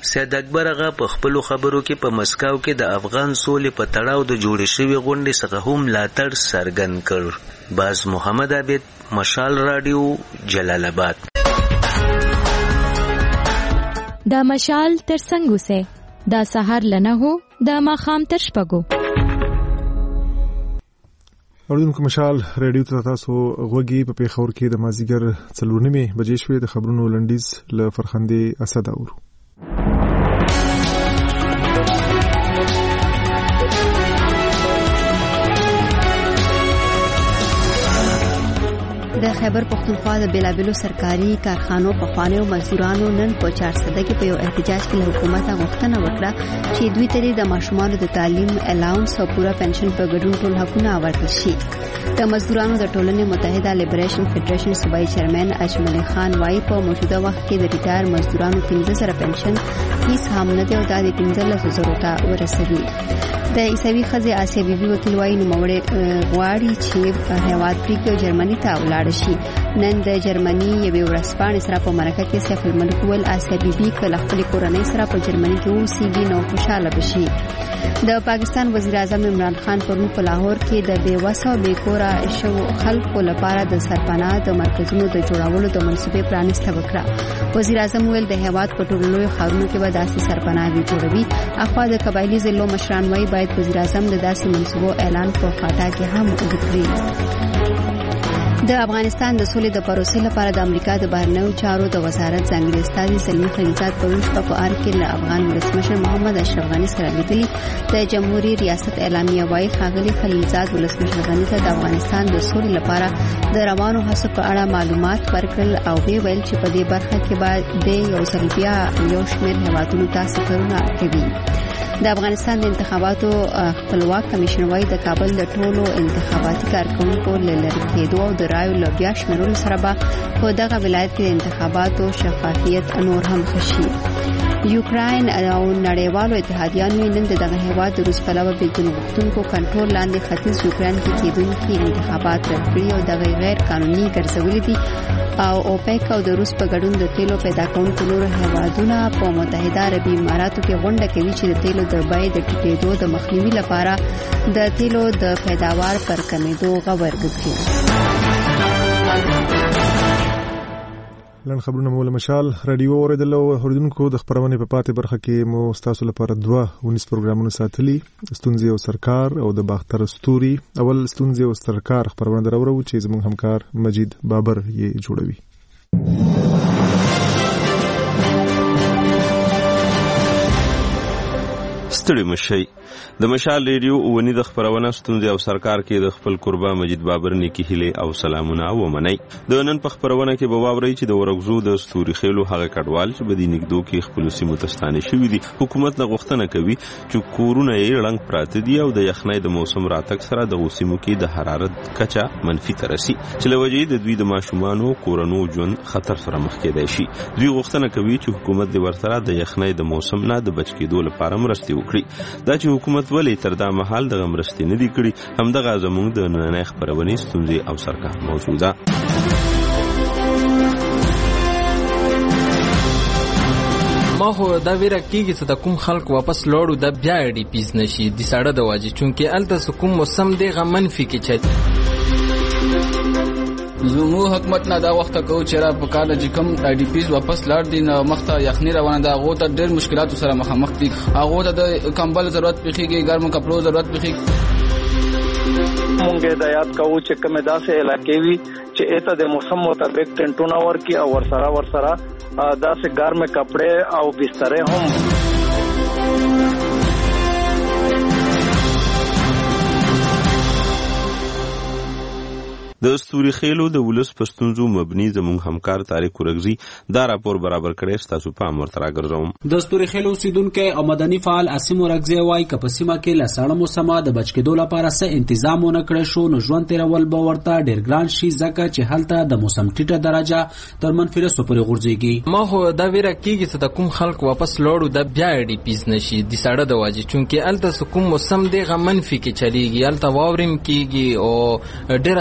سید اکبر هغه په خپل خبرو کې په مسکو کې د افغان سولې په تړاو د جوړې شوې غونډې څخه هم ملاتړ څرګند کړ. باز محمد عابد، مشال رادیو، جلال آباد. دا مشال تر څنګه سه دا سحر لنه هو دا ماخام تر شپګو. اوردونکو مشال رادیو ته تاسو غوږی په پیښور کې د مازیګر څلور نیمه بجې شوې د خبرونو لنډیز ل فرخندې اسد اورو. د خیبر پختونخوا د بیلابیلو سرکاري کارخانو په خوانیو مزدورانو نن په چار سده کې په یو احتجاج کې له حکومت غوښتنه وکړه چې دوی ته د ماشومانو د تعلیم الاونس او پورا پنشن په ګډون ټول حقونه ورکړل شي. د مزدورانو د ټولنې متحده لیبریشن فدریشن صوبایي چیرمن اجمل خان وايي په موجوده وخت کې د ریټایر مزدورانو پنځه زره پنشن هیڅ هم نه دی او دا د پنځلس زرو ته ورسوي. د عیسوي ښځې آسیا بیبي وکیل وايي نوموړی غواړي چې هیواد پرېږدي او جرمني ته ولاړ شي. نن د جرمني یوې ورځپاڼې سره په مرکه کې سیف الملک ویل آسیا بیبي که له خپلې کورنۍ سره په جرمني کې اوسېږي نو خوشحاله به شي. د پاکستان وزیر اعظم عمران خان پرون په لاهور کې د بې وسه او بې کوره شوو خلکو لپاره د سرپناه د مرکزونو د جوړولو د منصوبې پرانیسته وکړه. وزیر اعظم ویل د هیواد په ټولو لویو ښارونو کې به داسې سرپناهي جوړوي. اخوا د قبایلي ضلعو مشران وايي باید وزیر اعظم د داسې منصوبو اعلان په خاطا کې هم وکړي. د افغانستان د سولې د پروسې لپاره د امریکا د بهرنیو چارو د وزارت ځانګړي استازي سلمی خلیلزاد په ویش په ار کې له افغان ولسمشر محمد اشرف غني سره لیدلي. د جمهوریت ریاست اعلامیه وايي ښاغلي خلیلزاد ولسمشر غني ته د افغانستان د سولې لپاره د روانو هڅو په اړه معلومات ورکړل او وی ویل چې په دې برخه کې به د یو ځل بیا یو شمېر هیوادونو ته سفرونه کوي. د افغانستان د انتخاباتو خپلواک کمیشن وايي د کابل د ټولو انتخاباتي کارکونکو له لرې کېدو او د رایو له بیا شمېرلو سره به په دغه ولایت کې د انتخاباتو شفافیت نور هم ښه شي. یوکراین او نړیوالو اتحادیانو نن دغه هیواد د روس پلوه بېلتون غوښتونکو کنټرول لاندې ختیځ یوکراین کې کېدونکي انتخابات رد کړي او دغه غیر قانوني ګرځولي دي او اوپیک او د روس په ګډون د تیلو پیدا کوونکو نورو هیوادونو په متحده عربي اماراتو کې غونډه کوي چې د تیلو د بیې د ټیټېدو د مخنیوي لپاره د تیلو د پیداوار پر کمیدو غور وکړي. لن خبرونه مول مشال رادیو اوریدل او هردونکو د خبرونه په پاتې برخه کې مو تاسو لپاره دوه ونیس پروګرامونه ساتلي ستونزې او سرکار او د باختر ستوري. اول ستونزې او سرکار خبرونه درورو چې زموږ همکار مجید بابر یې جوړوي. ستړي مشي د مشال ریډیو ونی د خبرونه ستونزې او سرکار کې د خپل قربا مجید بابر نیکی هله او سلامونه و منی. د نن په خبرونه کې به واوري چې د ورغزو د ستوري خېلو هغه کډوال چې بدی نګدو کې خپل سیمو تستانه شوې دي حکومت نه غوښتنه کوي چې کورونه یې رنګ پراته دي او د یخنۍ د موسم راتګ سره د غوسیمو کې د حرارت کچا منفي ترسي چې لوجې د دوی د ماشومانو کورونو ژوند خطر سره مخ کېدای شي. دوی غوښتنه کوي چې حکومت د ورسره د یخنۍ د موسم نه د بچ کېدو لپاره مرسته وکړي. دا چې حکومت ولې تر دا مهال د مرستې نه دی کړی همدغه زموږ د نننۍ خبرونې ستونزې او سرکار موضوع ده. ما خو دا ویره کېږي چې د کوم خلک واپس لاړو د بیا ډي پیس نشي د ساړه د واجی چونکې الته کوم موسم دی غ منفي کې چي زمو حکومت نه دا وخت کو چې را په کال چې کوم آی ډي پیز واپس لاړ دي نو مخته یخنی روانه ده هغه ته ډېر مشکلات سره مخامخ دي. هغه ته د کمبل ضرورت پېخيږي ګرم کپړو ضرورت پېخيږي. مونږه د یاد کوو چې کومه داسې علاقې وي چې اته د موسم مطابق ټنټونه ورکی او ورسره ورسره داسې ګرم کپڑے او بسترې هم. د ستوري خېلو د ولس پښتونزو مبني زموږ همکار طارق ورغزي دا راپور برابر کړی تاسو په امر تر راګرځوم. د ستوري خېلو سیدونکو او مدني فعال اسیم ورغزي وايي ک په سیمه کې لساړه موسمه د بچ کېدو لپاره څه تنظیمونه کړی شو نو ژوند تیرول به ورته ډېر ګران شي ځکه چې هلته د موسم ټیټه درجه تر منفي رسو پورې غورځيږي. ما خو دا ویره کېږي چې د کوم خلک واپس لاړو د بیا ډي پیس نشي د ساړه د واجی چونکې الته کوم موسم دی غ منفي کې چلیږي الته واورم کېږي او ډېر سخت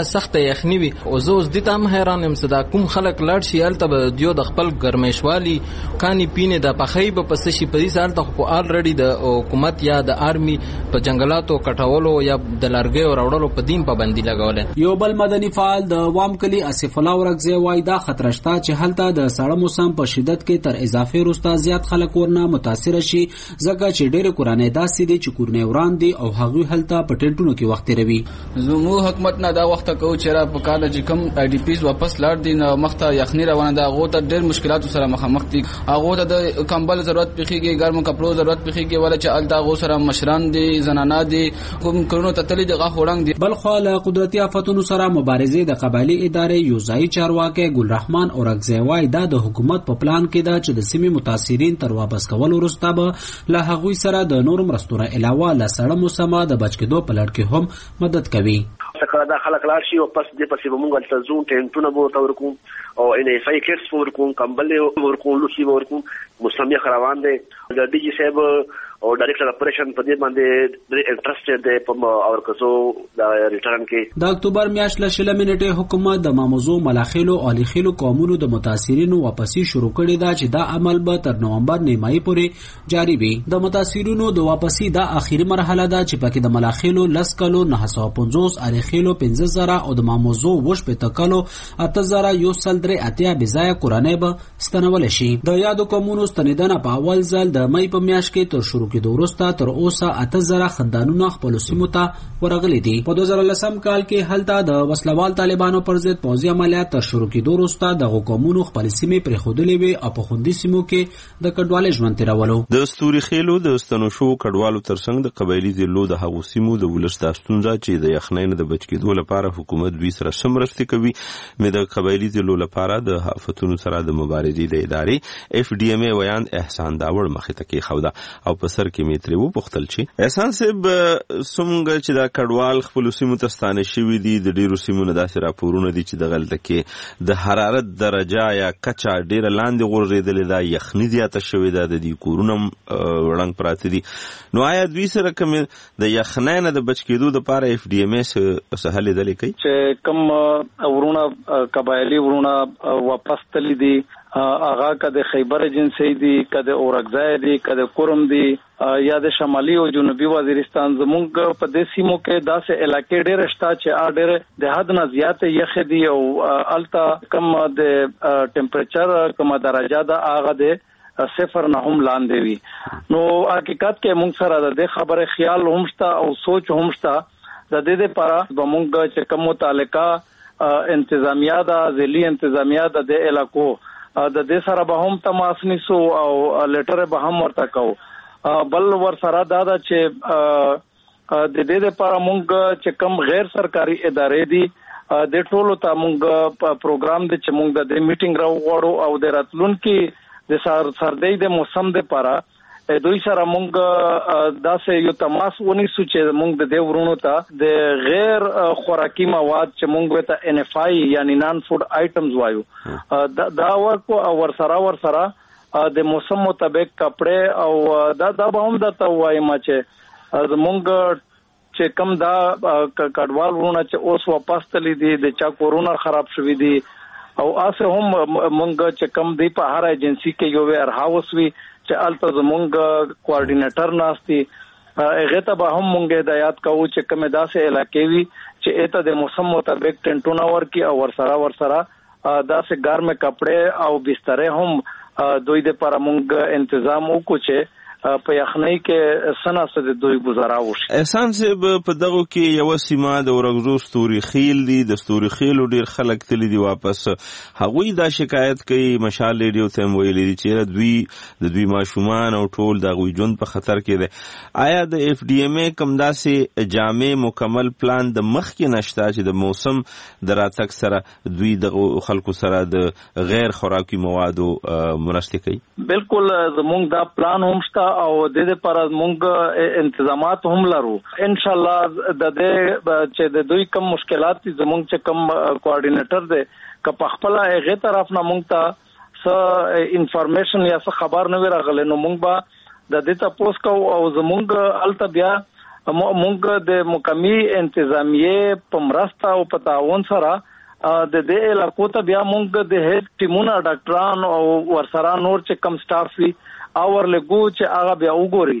یخنی وي او زه اوس دې ته هم حیران یم چې دا کوم خلک لاړ شي هلته به دیو د خپل ګرمیشوالي کاني پینې د پخۍ به پس شي په دې سال ته خو آلریډي د حکومت یا د آرمي په جنگلاتو کټولو یا د لرګیو راوړلو په دین پابندي لګولې. یو بل مدني فعال د وام کلی اسف الله ورغزی وای دا خطر شته چې هلته د سړه موسم په شدت کې تر اضافي وروسته زیات خلک ورنه متاثر شي ځکه چې ډېر کورنۍ داسې دي چې کورنۍ وران دي او هغوی هلته په ټینټونو کې وخت تیروي. زموږ حکومت نه دا وخت کوي چې را په کال چې کم آی ډي پیز واپس لاړ دي نو مخته یخنی روانه ده هغه ته ډېر مشکلات سره مخامخ دي هغه ته د کمبل ضرورت پېخيږي ګرمو کپړو ضرورت پېخيږي ولا چې الدا غو سره مشران دي زنانه دي کوم کورونو ته تللي دغه وړاندې دي. بل خو له قدرتي آفتونو سره مبارزې د قبایلی ادارې یو ځای چارواکي ګلرحمان اورغزی وای دا د حکومت په پلان کې دا چې د سیمې متاثرین تر واپس کولو وروسته به له هغوی سره د نور مرستو علاوه له سړه موسمه د بچ کېدو په لړ کې هم مدد کوي. څنګه دا خلک لاړ شي او پس دې پسې به موږ تل زون ټینټونه به ورته ورکوم او ان اف آی کټس به ورکوم کمبل ورکوم لوسی به ورکوم مسلمي خروان دی د ډي جي صاحب او ډایریکټر اپریشن په دې باندې ډېر انټرېسټډ دی په اور کزو د ریټرن کې. د اکتوبر میاشت له شل منټه حکومت د ماموزو ملاخیلو او الیخیلو قومونو د متاثرینو واپسی شروع کړی دا چې دا عمل به تر نومبر نیمایي پورې جاری وي. د متاثرینو د واپسی دا اخیری مرحله ده چې پکې د ملاخیلو لس کلو نه سو پنځوس الیخیلو پنځه زره او د ماموزو وش په تکلو اته زره یو سل درې اتیا بځای قرانه به ستنول شي. د یادو قومونو ستنیدنه په اول ځل د مې په میاشت کې تر شروع کې دوروستا تر اوسه اته زره خندانونه خپل سیمو ته ورغلي دي. په دوه زره لسم کال کې هلته د وسلوال طالبانو پر ضد پوځي عملیات تر شروع کې دوروستا د حکومتونو خپل سیمې پر خودلې وي او په خوندي سیمو کې د کډوالۍ ژوند تیرولو. د ستوري خېلو د ستنوشو کډوالو ترڅنګ د قبایلی ضلعو د هغو سیمو د ولستا ستونزه چې د یخنۍ نه د بچ کېدو لپاره حکومت دوی سره سمرستي کوي مې د قبایلی ضلعو لپاره د حافتونو سره د مبارزې د ادارې اف ډي ام ویان احسان داوړ مخې ته کې خوده او په سر کې میتري وو پختل شي. احسان صاحب څنګه چې دا کډوال خپل سیمو ته ستانه شوی دي د ډیرو سیمو نه داسې راپورونه دي چې د غلطه کې د حرارت درجه یا کچا ډیره لاندې غورځېدلې ده یخني زیاته شوې ده د دې کورونه وړاندې پراته دي نو آیا دوی سره کوم د یخنۍ نه د بچ کېدو لپاره اف ډي ام اس سهل دي کوي چې کوم ورونه قبایلی ورونه واپس تللی دي آغا کده خیبر ایجنسی دی کده اورغزای دی کده کورم دی یا د شمالي او جنوبي وزیرستان زمونږ په دې سیمو کې داسې علاقې ډېر شته چې ا ډېر د حد نه زیات یخ دي او التا کم د ټمپریچر کومه درجه ده هغه د صفر نه هم لاندې وي نو حقیقت کې موږ سره د خبره خیال هم شته او سوچ هم شته د دې لپاره زمونږ چې کوم متعلقه انتظامیه ده ځلي انتظامیه ده د علاقو د دې سره به هم تماس نیسو او لیټر به هم ورته کوو بل ور سره دا ده چې د دې لپاره موږ چې کوم غیر سرکاري ادارې دي د ټولو ته موږ پروګرام د چې موږ د میټینګ راوغواړو او د راتلونکو د سردی د موسم لپاره دوی سره موږ داسې یو تماس ونیسو چې موږ د دې ورونو ته د غیر خوراکي مواد چې موږ ته ان اف آی یعنی نان فود آیټمز وایو دا ورکو او ور سره ور سره د موسم مطابق کپڑے او دا دا به هم د ته وایم چې موږ چې کم دا کډوال ورونه چې اوس واپس تللی دي د چا کورونا خراب شوی دي او اسه هم موږ چې کم دی په هر ایجنسی کې یو ویر هاوس وی چې الته زمونږ کوارډینیټر ناشتي هغه ته به هم مونږه هدایت کوو چې کومه داسې علاقې وي چې اته د موسم مطابق ټینټونه ورکی او ورسره ورسره داسې ګرمه کپڑے او بسترې هم دوی د پر مونږ تنظیم وکړو چې په یخنۍ کې سناسه د دوی گزارا وشي. احسان صاحب په دغه کې یو سیمه د ورغزو ستوري خیل دي د ستوري خیل ډیر خلک تللی دي واپس هغوی دا شکایت کوي مشال ریډیو ته ویلي دي چې دوی د دوی ماشومان او ټول د غوي جون په خطر کې دي آیا د اف ډي ام کوم داسې جامع مکمل پلان د مخ کې نشته چې د موسم د راتګ سره دوی د خلکو سره د غیر خوراکي موادو مرسته کوي؟ بالکل زموږ دا پلان هم شته او د دې لپاره موږ انتظامات هم لرو ان شاء الله د دې چې د دوی کوم مشکلات زموږ چې کوم کوارډینیټر دی که په خپل هغه طرف نه موږ ته څه انفارمیشن یا څه خبر نه راغلی نو موږ به د دې تاسو کو او زموږ الته بیا مونږ د مقامی انتظامیه په مرسته او په تعاون سره د دې علاقو ته بیا مونږ د هیڅ ټیمونه ډاکټران او ورسره نور چې کم سټاف وي او ورلګو چې هغه بیا وګوري.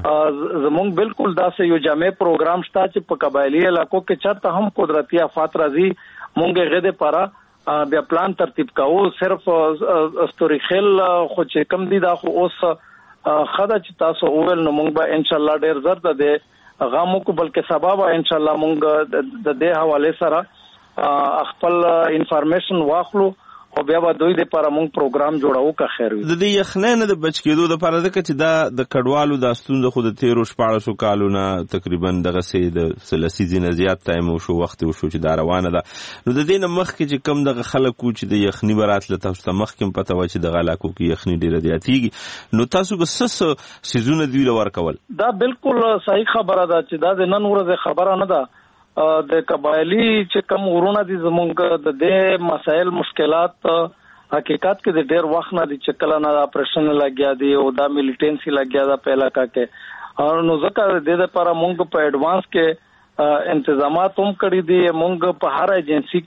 زمونږ بالکل داسې یو جامع پروګرام شته چې په قبایلی علاقو کې چرته هم قدرتي آفات راځي مونږ غede پاره بیا پلان ترتیب کوو. صرف استوري خل خو چې کم دي دا خو اوس خدا چې تاسو اول نو مونږ به ان شاء الله ډیر زر ده غامو کو بلکې سبب ان شاء الله مونږ د دې حواله سره خپل انفارمیشن واخلو او بیا به دوی د لپاره مونږ پروګرام جوړاو که خیر وي. د دې یخنۍ نه د بچ کېدو لپاره ځکه چې دا د کډوالو د ستونزو خو د تیرو شپاړسو کالو نه تقریبا دغسې د لسیزې نه زیات ټایم وشو وخت وشو چې دا روانه ده. نو د دې نه مخکې چې کم دغه خلک وو چې د یخني به راتله تاسو ته مخکې هم پته وه چې دغه علاقو کې یخني ډېره زیاتېږي نو تاسو به څه څه څیزونه دوی له ورکول؟ دا بالکل صحیح خبره ده چې دا د نن ورځې خبره نه ده. د قبایلی چې کم ورونه دي زمونږ د دې مسائل مشکلات حقیقت کې د ډېر وخت نه دي چې کله نه اپریشن لګیا دي او دا میلیټنسي لګیا ده په علاقه کې او نو ځکه د دې لپاره مونږ په ایڈوانس کې انتظامات هم کړی دي. مونږ په هر ایجنسی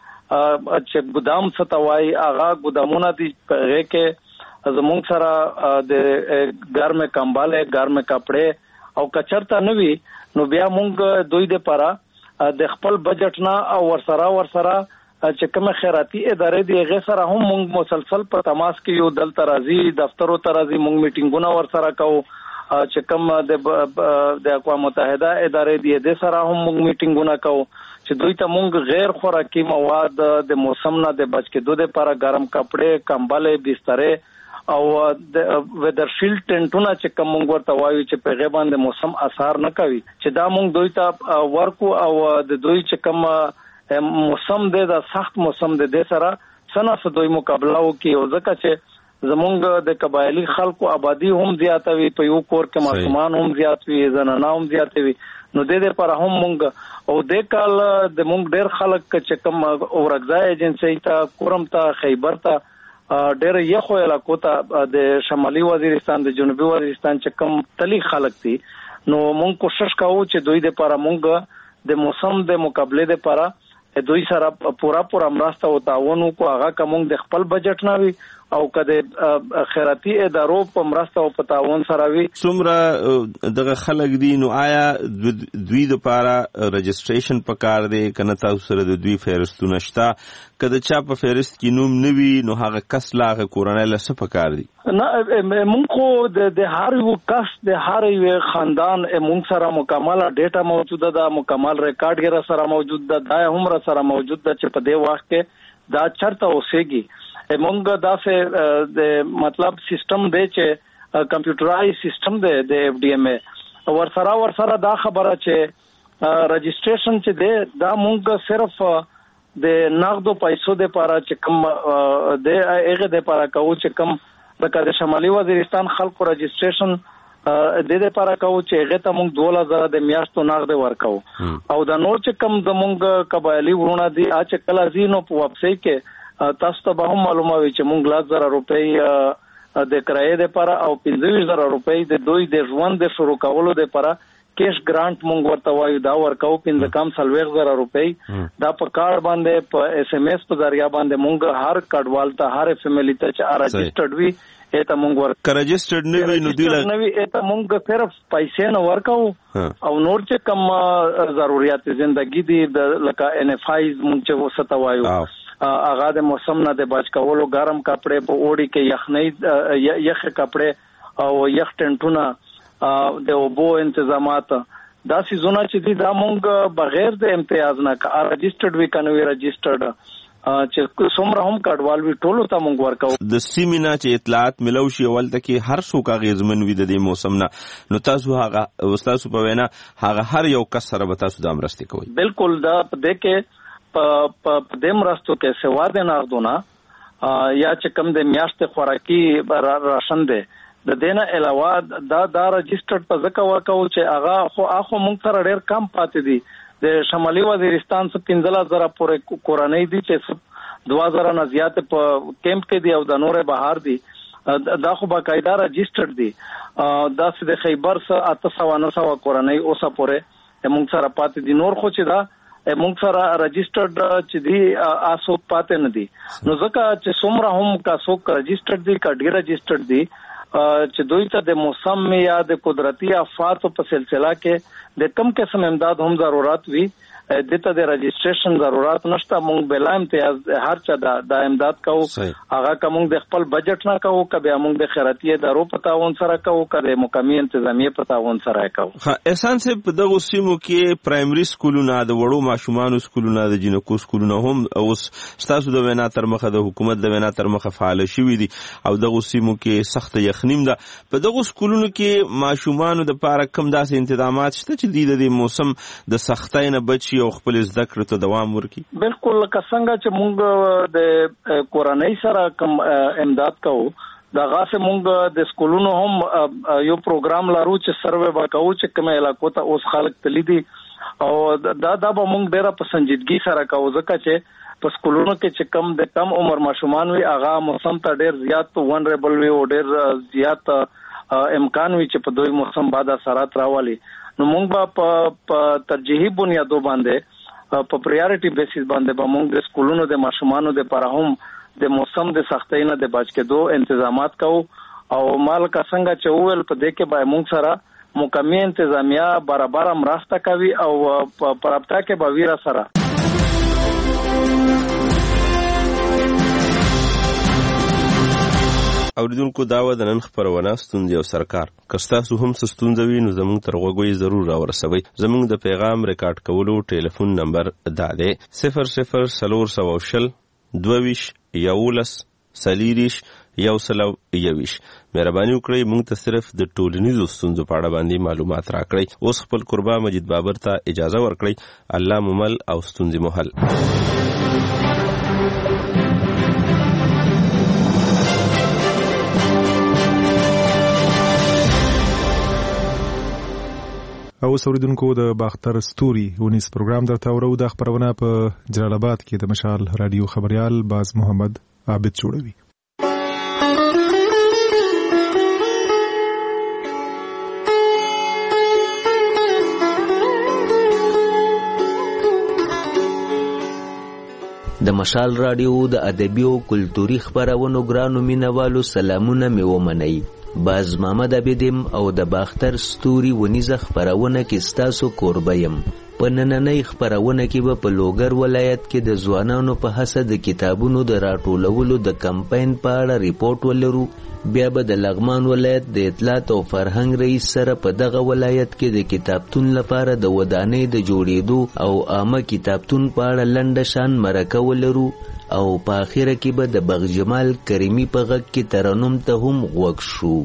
کې چې ګدام ستوای هغه ګدامونه دي هغه کې زمونږ سره د ګرمه کمباله ګرمه کپڑے او کچرتا نوي نو بیا مونږ دوی د لپاره د خپل بجټ نه او ورسره ورسره چې کوم خیراتي ادارې دي هغه سره هم موږ مسلسل په تماس کې یو دلته راځي دفترو ته راځي موږ میټینګونه ورسره کوو چې کوم د د اقوام متحده ادارې دي د سره هم موږ میټینګونه کوو چې دوی ته موږ غیر خوراکي مواد د موسم نه د بچ کېدو لپاره ګرم کپڑے کمبلې بسترې او د ویدر شیلډ ټنټونه چې کوم موږ ورته وایو چې په غیبان د موسم اثر نه کوي چې دا موږ دوی ته ورکو او د دوی چې کوم موسم دی دا سخت موسم دی د سره سنه دوی مقابله وکي او ځکه چې زمونږ د قبایلی خلکو آبادی هم زیاته وي په یو کور کې ماشومان هم زیات وي زنانه هم زیات وي نو د دې لپاره هم موږ او د کال د موږ ډېر خلک چې کوم اورګزای ایجنسی ته کورم ته خیبر ته ډېر یخو علاقو ته د شمالي وزیرستان د جنوبي وزیرستان چې کم تلی خلک دي نو مونږ کوشش کوو چې دوی د لپاره مونږ د موسم د مقابله لپاره دوی سره پورا پورا مرسته او تعاون کو هغه کوم د خپل بجټ نه وي او کده خیراتي ادارو په مرسته او په تعاون سره وي. څومره دغه خلک دي نو آیا دوی د لپاره رجسټریشن پکار دی کنه تاسو سره د دوی فهرستونه شته کله چا په فهرست کې نوم نوي نو هغه کس لاغه کورنۍ له څه پکار دي؟ نه مونږ خو د هر یو کس د هر یو خاندان مونږ سره مکمل ډیټا موجوده ده مکمل ریکارډ یې سره موجود ده دا هم سره موجود ده چې په دې وخت کې دا چرته اوسېږي. مونږ داسې د مطلب سیستم دی چې کمپیوټرایز سیستم دی د اف ډي ایم ای ورسره ورسره دا خبره چې رجسټریشن چې دی دا مونږ صرف د نقدو پیسو د لپاره چې کوم د هغه د لپاره کوو چې کوم د شمالي وزیرستان خلکو رجسټریشن د دې لپاره کوو چې هغه ته مونږ دوه هزار د میاشتو نقد ورکو او د نور چې کوم د مونږ قبایلی ورونه دي چې کله زینو په وبسایټ کې تاسو ته به هم معلومه وي چې مونږ لاس زره روپۍ د کرایې لپاره او پنځه زره روپۍ د دوی د ژوند د شروع کولو لپاره کیش ګرانټ مونږ ورته وایو دا ورکو پنځه کم څلوېښت زره روپۍ دا په کارډ باندې په اس ام اس په ذریعہ باندې مونږ هر کډوال ته هر فیملی ته چې رجسټرډ وي اته مونږ ورکو که رجسټرډ نه وي نو دوی نه وي اته مونږ صرف پیسې نه ورکو او نور چې کوم ضرورت ژوندۍ دي د لکه ان اف آی مونږ چې وسته وایو هغه د موسم نه د بچ کولو ګرم کپڑے په اوړي کې یخنۍ یخ کپڑے او یخ ټنټونه د اوبو انتظامات دا سيزونه چې دي دا مونږ بغیر د امتیاز نه کا رجسټرډ وی کنه وی رجسټرډ چې څومره هم کډوال وی ټولو ته مونږ ورکو د سیمینا چې اطلاعات ملو شي ولته کې هر څوک غیزمن وي د دې موسم نه نو تاسو هغه استاد په وینا هغه هر یو کس سره به تاسو د امرستي کوي. بالکل دا د کې په دې مرستو کې سوا د نغدونه یا چې کم د میاشتې خوراکي راشن دی د دینه علاوه دا دا رجسټرډ په ځکه ورکو چې هغه خو اخو مونږ سره ډېر کم پاتې دي د شمالي وزیرستان څخه پنځه زره پورې کورنۍ دي چې دوه زره نه زیات په کیمپ کې دي او د نورې بهر دي دا خو باقاعده رجسټرډ دي. دا د خیبر سره اته سوه نه سوه کورنۍ اوسه پورې موږ سره پاتې دي. نور خو چې دا موږ سره رجسټرډ چې دي اسو پاتې نه دي. نو ځکه چې څومره هم کا څوک رجسټرډ دي کا ډیر رجسټرډ دي چې دوی ته د موسم یا د قدرتي آفات په سلسله کې د کم قسم امداد هم ضرورت وي دته د رجسټریشن ضرورت نشته. مونږ بلا امتیاز هر چا دا د امداد کوو هغه کوم د خپل بجټ نه کوو کبه مونږ د خیراتي ادارو په تعاون سره کوو کله مقامی انتظامیه په تعاون سره کوو. ها احسان صاحب په دغه سیمو کې پرایمري سکولونه د وړو ماشومان سکولونه د جنکو سکولونه هم اوس ستاسو د وینا تر مخه د حکومت د وینا تر مخه فعال شوي دي او دغه سیمو کې سخت یخنیم ده. په دغه سکولونو کې ماشومان د پاره کم داسې تنظیمات شته چې د موسم د سختۍ نه بچي او خپل زده کړو ته دوام ورکړي. بالکل لکه څنګه چې موږ د کورنۍ سره کوم امداد کوو دا غاسه موږ د سکولونو هم یو پروګرام لرو چې سروې وکاو چې کومه علاقو ته اوس خلک تللی دي او دا دا به موږ ډیره په سنجیدګي سره کوو ځکه چې په سکولونو کې چې کم د کم عمر ماشومان وي هغه موسم ته ډیر زیات ونربل وي او ډیر زیات امکان وي چې په دوی موسم بعد اثرات راولي. نو موږ په ترجیحي بنیادو باندې په پریارټي بیسیس باندې به موږ د سکولونو د ماشومانو د لپاره هم د موسم د سختۍ نه د بچ کېدو تنظیمات کوو او مال کا څنګه چې وویل په دې کې به موږ سره مقامی انتظامیه برابر مرسته کوي او په پرابطه کې به ویرا سره اوریدونکو داوا د نن خبرونه ستوندې او سرکار کستاسو هم ستوندوي نو زموږ تر غوږی ضرور راورسوي. زموږ د پیغام ریکارډ کولو ټلیفون نمبر دا دی صفر صفر سلور سوه شل دوه ویش یولس سلیریش یو سلو یویش. مهرباني وکړئ موږ ته صرف د ټولنیزو ستونزو په اړه باندې معلومات راکړئ. اوس خپل قربا مجید بابر ته اجازه ورکړئ. الله ممل او ستونزې محل. او اوریدونکو د باختر ستوري ونیس پروګرام درته ورو د خبرونه په جلال آباد کې د مشال رادیو خبريال باز محمد عابد جوړوي. د مشال رادیو د ادبي او کلتوري خبرونو ګرانو مینوالو سلامونه مې ومنئ. باز محمد عبدم او د باختر ستوري ونیزه خبرونه کې ستاسو کوربه یم. په نننۍ خبرونه کې به په لوګر ولایت کې د ځوانانو په هڅه د کتابونو د راټولولو د کمپاین په اړه ریپورت ولرو. بیا به د لغمان ولایت د اطلاعات او فرهنګ رئیس سره په دغه ولایت کې د کتابتون لپاره د ودانۍ د جوړېدو او عامه کتابتون په اړه لنډه شان مرکه ولرو او په اخره کې به د بغجمال کریمی په غږ کې ترنم ته هم غوږ شو.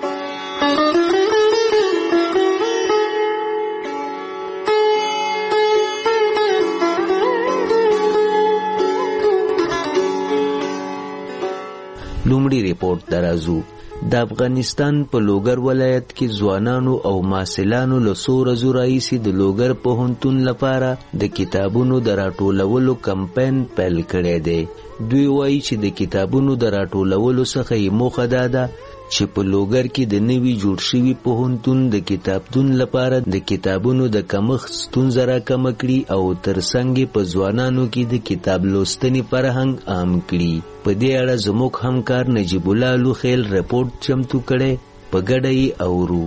لومړی ریپورت درازو. د افغانستان په لوګر ولایت کې ځوانانو او محصلانو له څو ورځو راهیسې د لوګر پوهنتون لپاره د کتابونو د راټولولو کمپاین پیل کړی دی. دوی وایي چې د کتابونو د راټولولو څخه یې موخه دا ده چې په لوګر کې د نوي جوړ شوي پوهنتون د کتابتون لپاره د کتابونو د کمښت ستونزه راکمه کړي او ترڅنګ په ځوانانو کې د کتاب لوستنې فرهنګ عام کړي. په دې اړه زموږ همکار نجیب الله لوخیل رپورټ چمتو کړی. په ګډه یې اورو.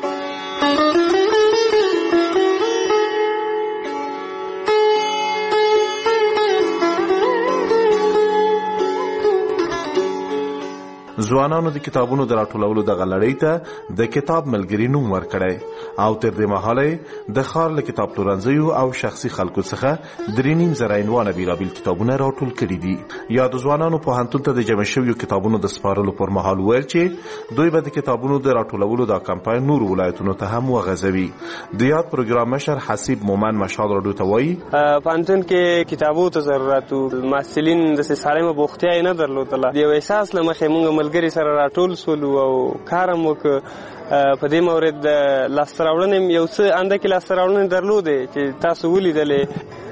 ځوانانو د کتابونو د راټولولو دغه لړۍ ته د کتاب ملګري نوم ورکړی او تر دې مهاله د ښار له کتاب پلورنځیو او شخصي خلکو څخه درې نیم زره عنوانه بیلابیل کتابونه راټول کړي دي. یا د ځوانانو پوهنتون ته د جمع شویو کتابونو د سپارلو پر مهال ویل چې دوی به د کتابونو د راټولولو دا کمپاین نورو ولایتونو ته هم وغځوي. د یاد پروګرام مشر حسیب مومن مشال راډیو ته وایي پوهنتون کې کتابو ته ضرورت و، محصلین د سالمه بوختیا نه درلودله. د یو احساس له مخې موږ ملګري سره راټول سولو او کارم وکړو. په دې مورد د لاسته راوړنې یو څه اندکې لاسته راوړنې درلودې چې تاسو ولیدلې.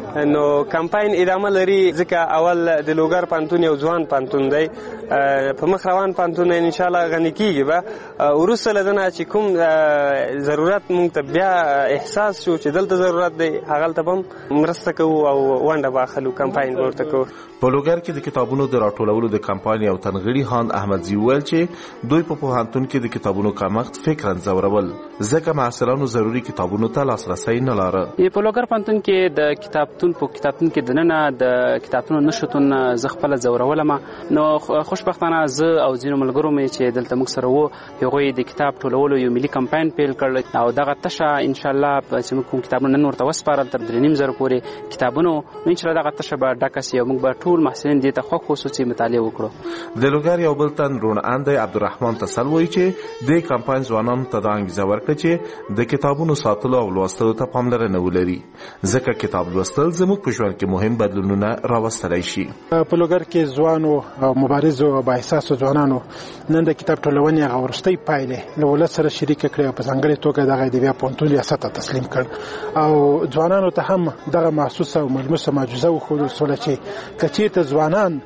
نو کمپاین ادامه لري ځکه اول د لوګر پانتون یو ځوان پانتون دی په مخ روان پانتون ان شاء الله غني کیږي به ورسره لدنه چې کوم ضرورت مونږ ته بیا احساس شو چې دلته ضرورت دی هغه ته هم مرسته کوو او ونده باخلو کمپاین ورته کوو. په لوګر کې د کتابونو د راټولولو د کمپاین او تنغړي هاند احمدزي ویل چې دوی په پوهنتون کې د کتابونو کمښت فکرا ځورول ځکه محصلانو ضروري کتابونو ته لاسرسي نه لاره. په لوګر پوهنتون کې د کتابتون په کتابتون کې دننه د کتابونو نشټون ز خپل ځورولم نو خوشبختانه زه او ځینو ملګرو مې چې دلته موږ سره وو هغوی د کتاب ټولولو یو ملي کمپاین پیل کړل او دغه تشه ان شاء الله چې موږ کوم کتابونه نن ورته وسپارل تر درې نیم زره پورې کتابونو ان شاء الله دغه تشه به ډکه سي او موږ به ټول محصلین دې ته خو خصوصي مطالعه وکړو. د لوګر یو بل تن رون اند عبدالرحمن تسل وایي چې د کمپاین ځوانانو ته د انګیزه ورکړي چې د کتابونو ساتلو او لوستلو ته پاملرنه ولري ځکه کتاب لوستل زموږ په ژوند کې مهم بدلونونه راوستلی شي. په لوګر کې ځوانو او مبارزو او بااحساسو ځوانانو نن د کتاب ټولونې هغه وروستۍ پایلې له ولس سره شریکه کړې او په ځانګړې توګه دغه د بیا پوهنتون ریاست ته تسلیم کړ او ځوانانو ته هم دغه محسوسه او ملموسه معجزه وښودل شوله چې که چېرته ځوانان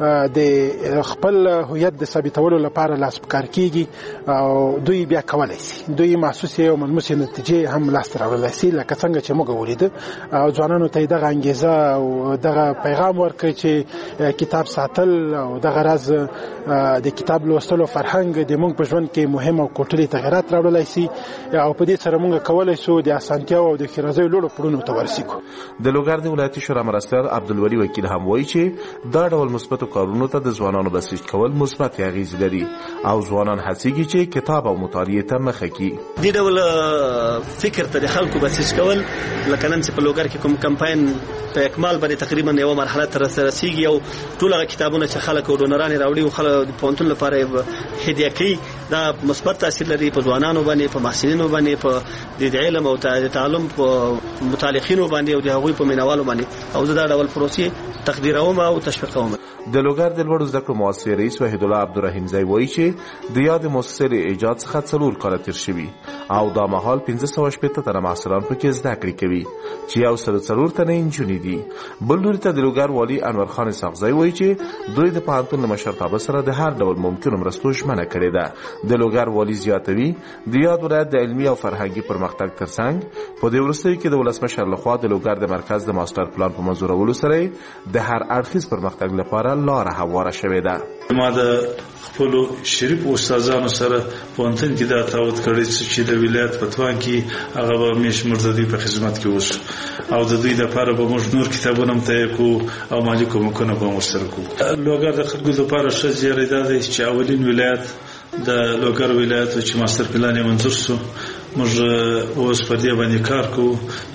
د خپل هویت د ثابتولو لپاره لاس پکار کیږي او دوی بیا کولای شي دوی محسوسه او ملموسه نتیجې هم لاسته راوړلای شي لکه څنګه چې موږ ولید او ځوانانو ته دغه انګیزه او دغه پیغام ورکړي چې کتاب ساتل او دغه راز د کتاب لوستلو فرهنګ د موږ په ژوند کې مهم او کوټلي تغیرات راوړلای شي او په دې سره موږ کولای شو د اسانتیا او د خیرازۍ لوړو پړونو ته ورسیږو. د لوګر د ولایتي شورا مرستیال عبدالولي وکیل هم وایي چې دا ډول مثبت کارونو ته د ځوانانو بسیج کول مثبت اغیز لري او ځوانان هڅیږي چې کتاب او مطالعه ته مخه کړي. د ډول فکر ته د خلکو بسیج کول لکه نن چې په لوګر کې کوم کمپاین په اکمال باندې تقریبا یو مرحله تر رسیدي او ټول هغه کتابونه چې خلک او ډونران راوړي او خلک د پونتون لپاره هدیه کوي دا مثبت تاثیر لري په ځوانانو باندې په محصلینو باندې په د علم او تعلم په متعلقینو باندې او د هغوی په مینوالو باندې او زه دا ډول پروسې تقدیروم او تشویقوم. د لوګر د لوړو زده کړو مؤسسې رئیس وحید الله عبدالرحیم زئی وایي چې د یاد مؤسسې ایجاد څخه څلور کاله تیر شوي او دا مهال پنځه سوه شپېته تنه محصلان پکې زده کړې کوي چې یو سل څلور تنه نجونې دي. بل لوري ته د لوګر والي انور خان اسحاقزی وایي چې دوی د پوهنتون له مشرتابه سره د هر ډول ممکنو مرستو ژمنه کړې ده. د لوګر والي زیاتوي د یاد ولایت د علمي او فرهنګي پرمختګ ترڅنګ په دې وروستیو کې د ولسمشر لخوا د لوګر د مرکز د ماستر پلان په منظورولو سره د هر اړخیز پرمختګ لپاره لاره هواره شوې ده. ما د خپل شریف استادانو سره پوهنتون کې دا تعهد کړی چې د ولایت په توان کې هغه به مش مرزدي په خدمت کې اوس او د دوی لپاره به موږ نور کتابونه هم تیار کوو او مالي کومکونه به هم ورسره کوو. لوګر د خلکو لپاره ښه زیری ده چې اولین ولایت د لوګر ولایت چې ماستر پلان یې منظور شو موږ اوس په دې باندې کار کوو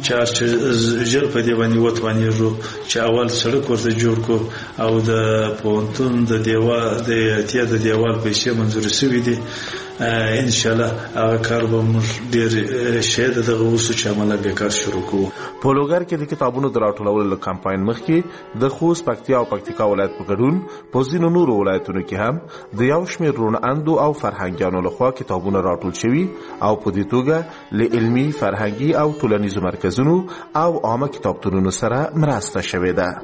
چې ژر په دې باندې وتوانیږو چې اول سړک ورته جوړ کو او د پوهنتون د دیوال د اتیا د دیوال پیسې منظور شوي دي ان شاء الله هغه کار به موږ ډېر شه دغه اوس چې عمله به کار شروع کوو. په لوګر کې د کتابونو د راټولولو کمپاین مخکې د خوست پکتیا او پکتیکا ولایت په ګډون په ځینو نورو ولایتونو کې هم د یو شمېر رون اندو او فرهنګیانو لخوا کتابونه راټول شوي او په دې توګه له علمي فرهنګي او ټولنیزو مرکزونو او عامه کتابتونونو سره مرسته شوې ده.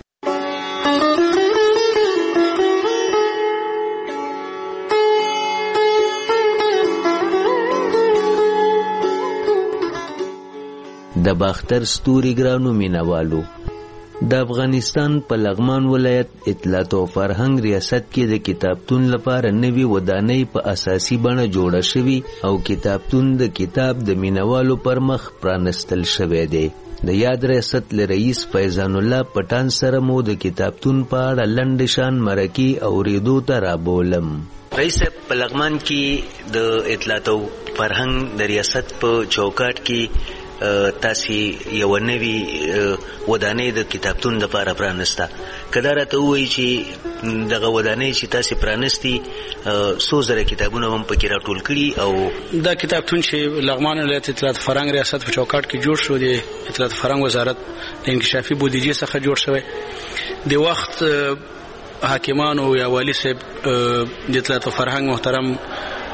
د باختر ستوري ګرانو مینوالو د افغانستان په لغمان ولایت اطلاعات او فرهنګ ریاست کې د کتابتون لپاره نوې ودانۍ په اساسي بڼه جوړه شوې او کتابتون د کتاب د مینوالو پر مخ پرانستل شوی دی. د یاد ریاست له رئیس فیضان الله پټان سره مو د کتابتون په اړه لنډ شان مرکې اوریدو ته رابولم. رئیس په لغمان کې د اطلاعات او فرهنګ د ریاست په چوکاټ کې تاسو یو نوی ودانۍ د کتابتون لپاره پرانسته. کله راته وایي چې دغه ودانۍ چې تاسو پرانستي څو زره کتابونه هم پکې راټول کړي او دا کتابتون چې لغمان ولایت اطلاعات فرهنګ ریاست په چوکاټ کې جوړ شو د اطلاعات فرهنګ وزارت د انکشافي بودیجې څخه جوړ شوی د وخت حاکمانو یا والی صاحب د اطلاعات فرهنګ محترم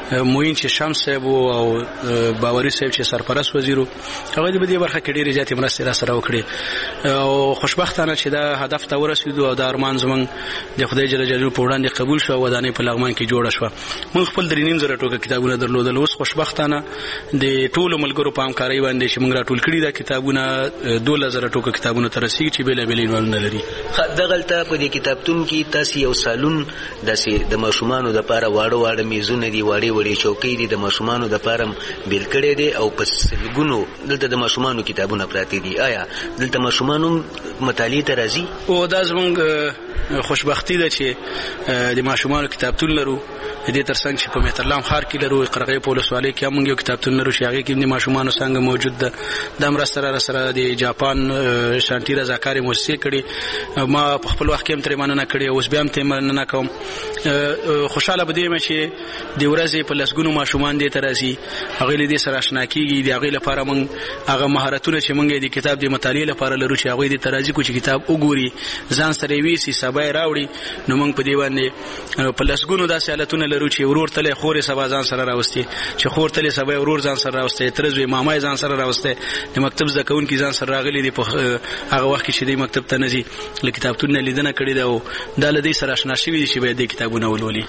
موین چې شمس صاحب او باوري صاحب چې سرپرست وزیرو هغه د دې برخه کې ډېرې زیاتې مرستې را سره وکړي او خوشبختانه چې دا هدف ته ورسېدو او دا ارمان زموږ د خدای جل جلاله په وړاندې قبول شو او ودانۍ په لغمان کې جوړه شوه. موږ خپل درې نیم زره ټوکه کتابونه درلودل. اوس خوشبختانه د ټولو ملګرو په همکارۍ باندې چې موږ راټول کړي دا کتابونه دولس زره ټوکه کتابونه ته رسېږي چې بېلابېل عنوانونه لري. دغلته په دې کتابتون کې تاسو یو سالون داسې د ماشومانو دپاره واړه واړه میزونه دي، واړې وړې چوکۍ دي د ماشومانو دپاره بیل کړی دی او په سلګونو دلته د ماشومانو کتابونه پراته دي. آیا دلته ماشومانو مطالعې ته راځي؟ او دا زموږ خوشبختي ده چې د ماشومانو کتابتون لرو. د دې ترڅنګ چې په مهترلام ښار کې لرو، قرغې په ولسوالۍ کې هم موږ یو کتابتون لرو چې هغې کې د ماشومانو څنګه موجود ده. دا مرسته را سره د جاپان شانټي رضاکارې مؤسسې کړې. ما په خپل وخت کې هم ترې مننه کړې، اوس بیا هم ترې مننه کوم. خوشحاله به دې یم چې د ورځې په لسګونو ماشومان دې ته راځي، هغوی له دې سره اشنا کېږي. د هغوی لپاره موږ هغه مهارتونه چې موږ یې د کتاب د مطالعې لپاره لرو چې هغوی دې ته راځي کو چې کتاب وګوري، ځان سره یې ویسي، سبا یې راوړي. نو موږ په دې باندې په لسګونو داسې حالتونه لرو چې ورور تلی خور یې سبا ځان سره راوستي، چې خور تلی سبا یې ورور ځان سره راوستی، تره زوی ماما یې ځان سره راوستی، د مکتب زده کوونکي ځان سره راغلي دي په هغه وخت کې چې دوی مکتب ته نه ځي، له کتابتون نه لیدنه کړې ده او دا له دوی سره اشنا شوي دي چې باید دې کتابونه ولولي.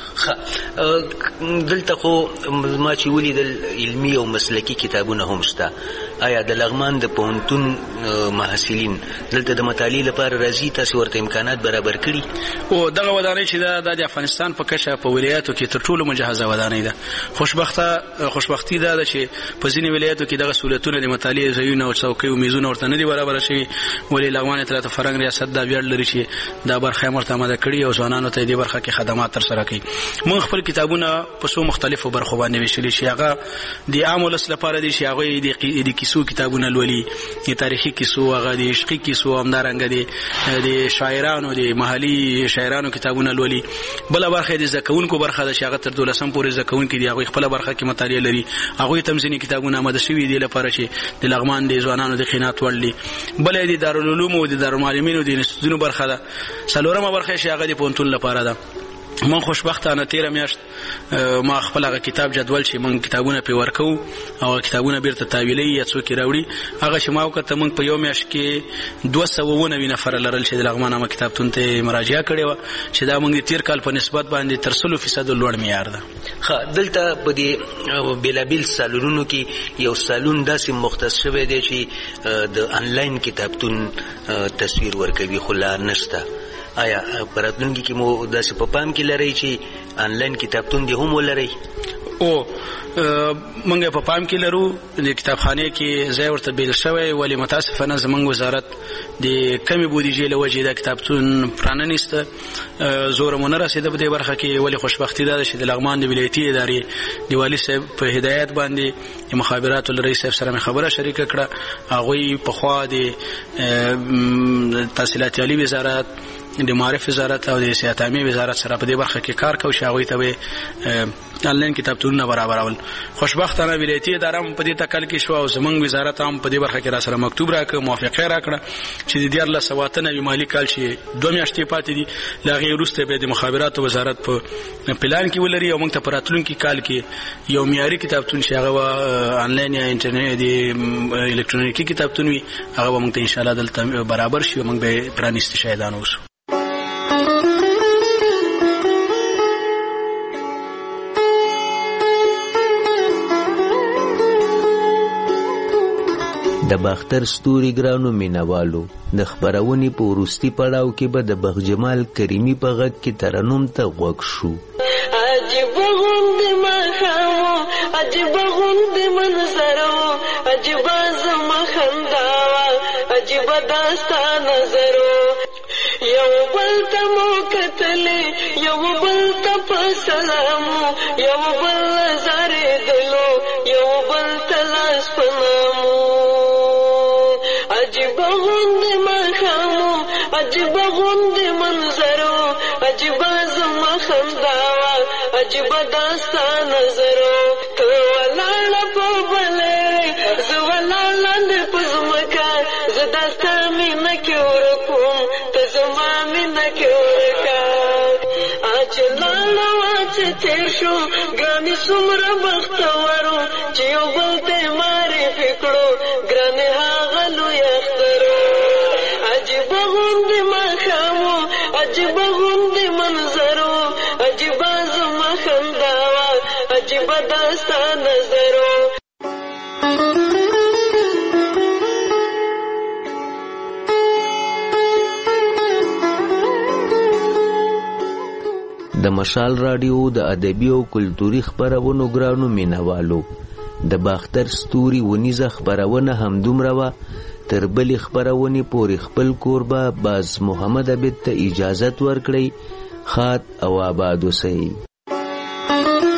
دلته خو ما چې ولیدل علمي او مسلکي کتابونه هم شته. آیا د لغمان د پوهنتون محصلین دلته د مطالعې لپاره راځي؟ تاسو ورته امکانات برابر کړي؟ او دغه ودانۍ چې ده د افغانستان په کچه په ولایاتو کې تر ټولو مجهزه ودانۍ ده. خوشبخته خوشبختي دا ده چې په ځینې ولایاتو کې دغه سهولتونه د مطالعې ځایونه او څوکۍ او میزونه ورته نه دي برابره شوي، ولې لغمان ایالت فرهنګ ریاست دا ویاړ لري چې دا برخه یې ورته اماده کړي او ځوانانو ته دې برخه کې خدمات ترسره کوي. موږ خپل کتابونه په څو مختلفو برخو باندې ویشلي چې هغه د عام ولس لپاره دي چې هغوی د کیسو کتابونه لولي، د تاریخي کیسو، هغه د عشقي کیسو، همدارنګه د شاعرانو د محلي شاعرانو کتابونه لولي. بله برخه د زده کوونکو برخه ده چې هغه تر دولسم پورې زده کوونکي دي، هغوی خپله برخه کې مطالعه لري. هغوی ته هم ځینې کتابونه اماده شوي دي لپاره چې د لغمان د ځوانانو د قناعت وړ دي. بله یې د دارالعلومو او د دارالمعلمینو د انستیتوتونو برخه ده. څلورمه برخه چې هغه د پوهنتون لپاره ده. من خوشبختانه تیره میاشت ما خپل هغه کتاب جدول چې من کتابونه پې ورکوو او کتابونه بیرته تاویلوي یا څوک یې راوړي، هغه چې ما وکړه موږ په یو میاشت کې دوه سوه اووه نوي نفره لرل چې د لغمان عامه کتابتون ته مراجعه کړې وه، چې دا موږ د تېر کال په نسبت باندې تر سلو فیصدو لوړ معیار ده. ښه، دلته په دې بېلابېل سالونونو کې یو سالون داسې مختص شوی دی چې د انلاین کتابتون تصویر ورکوي، خو لا نشته. آیا په راتلونکي کې مو داسې په پام کې لرئ چې انلاین کتابتون دې هم ولرئ؟ او موږ په پام کې لرو، د کتابخانې کې ځای ورته بیل شوی، ولې متاسفانه زموږ وزارت د کمې بودیجې له وجې دا کتابتون پراننیسته، زوره مو نه رسېده په دې برخه کې. ولې خوشبختي دا ده چې د لغمان د ولایتي ادارې د والي صاحب په هدایت باندې د مخابراتو له رئیس صاحب سره مې خبره شریکه کړه. هغوی پخوا د تحصیلات عالي وزارت، د معارف وزارت او د صحت عامې وزارت سره په دې برخه کې کار کوي چې هغوی ته به انلاین کتابتونونه برابرول. خوشبختانه ولایتي اداره هم په دې تکل کې شوه او زموږ وزارت هم په دې برخه کې را سره مکتوب راکړه، موافقه راکړه چې د دیارلس سوه اته نوي مالي کال چې دوه میاشتې پاتې دي له هغې وروسته به د مخابراتو وزارت په پلان کې ولري او موږ ته په راتلونکي کال کې یو معیاري کتابتون چې هغه به انلاین یا انټرنیټ د الکترونیکي کتابتون وي، هغه به موږ ته انشاءالله دلته برابر شي او موږ به پرانیستي شاهدان اوسو. د باختر ستوري ګرانو مینوالو، د خبرونې په وروستي پړاو کې به د بخجمال کریمي په غږ کې ترنم ته غوږ شو. عجیبه غوندې ماښام و، عجیبه غوندې منظره و، عجیبه زما خندا وه، عجیبه دا ستا نظر و. یو بل ته مو کتلې، یو بل ته په سلام و، یو بل زارېدلو، یو بل ته لاس په نام و. عجیبه غوندې ماښام و، عجیبه غوندې منظر و، عجیبه زما خندا وه، عجیبه دا ستا نظر و. ته ولاړه په بلې، زه ولاړ لاندې په ځمکه، زه دا ستا مینه کې ورک وم، ته زما مینه کې ورکه. چې لاړه وه چې تیر شو ګرانې څومره بختورو چې یو بل ته معرفي کړو ګرانې هغه لوی اخترو عجیبه غوندې ماښامو عجیبه غوندې منظرو عجیبه زما خندا وه عجیبه دا ستا نظرو د مشال رادیو د ادبي او کلتوري خبرونو ګرانو مینوالو د باختر ستوري ونیزه خبرونه همدومره وه تر بلې خبرونې پورې خپل کوربه باز محمد عبید ته اجازت ورکړئ. ښاد او آباد اوسئ.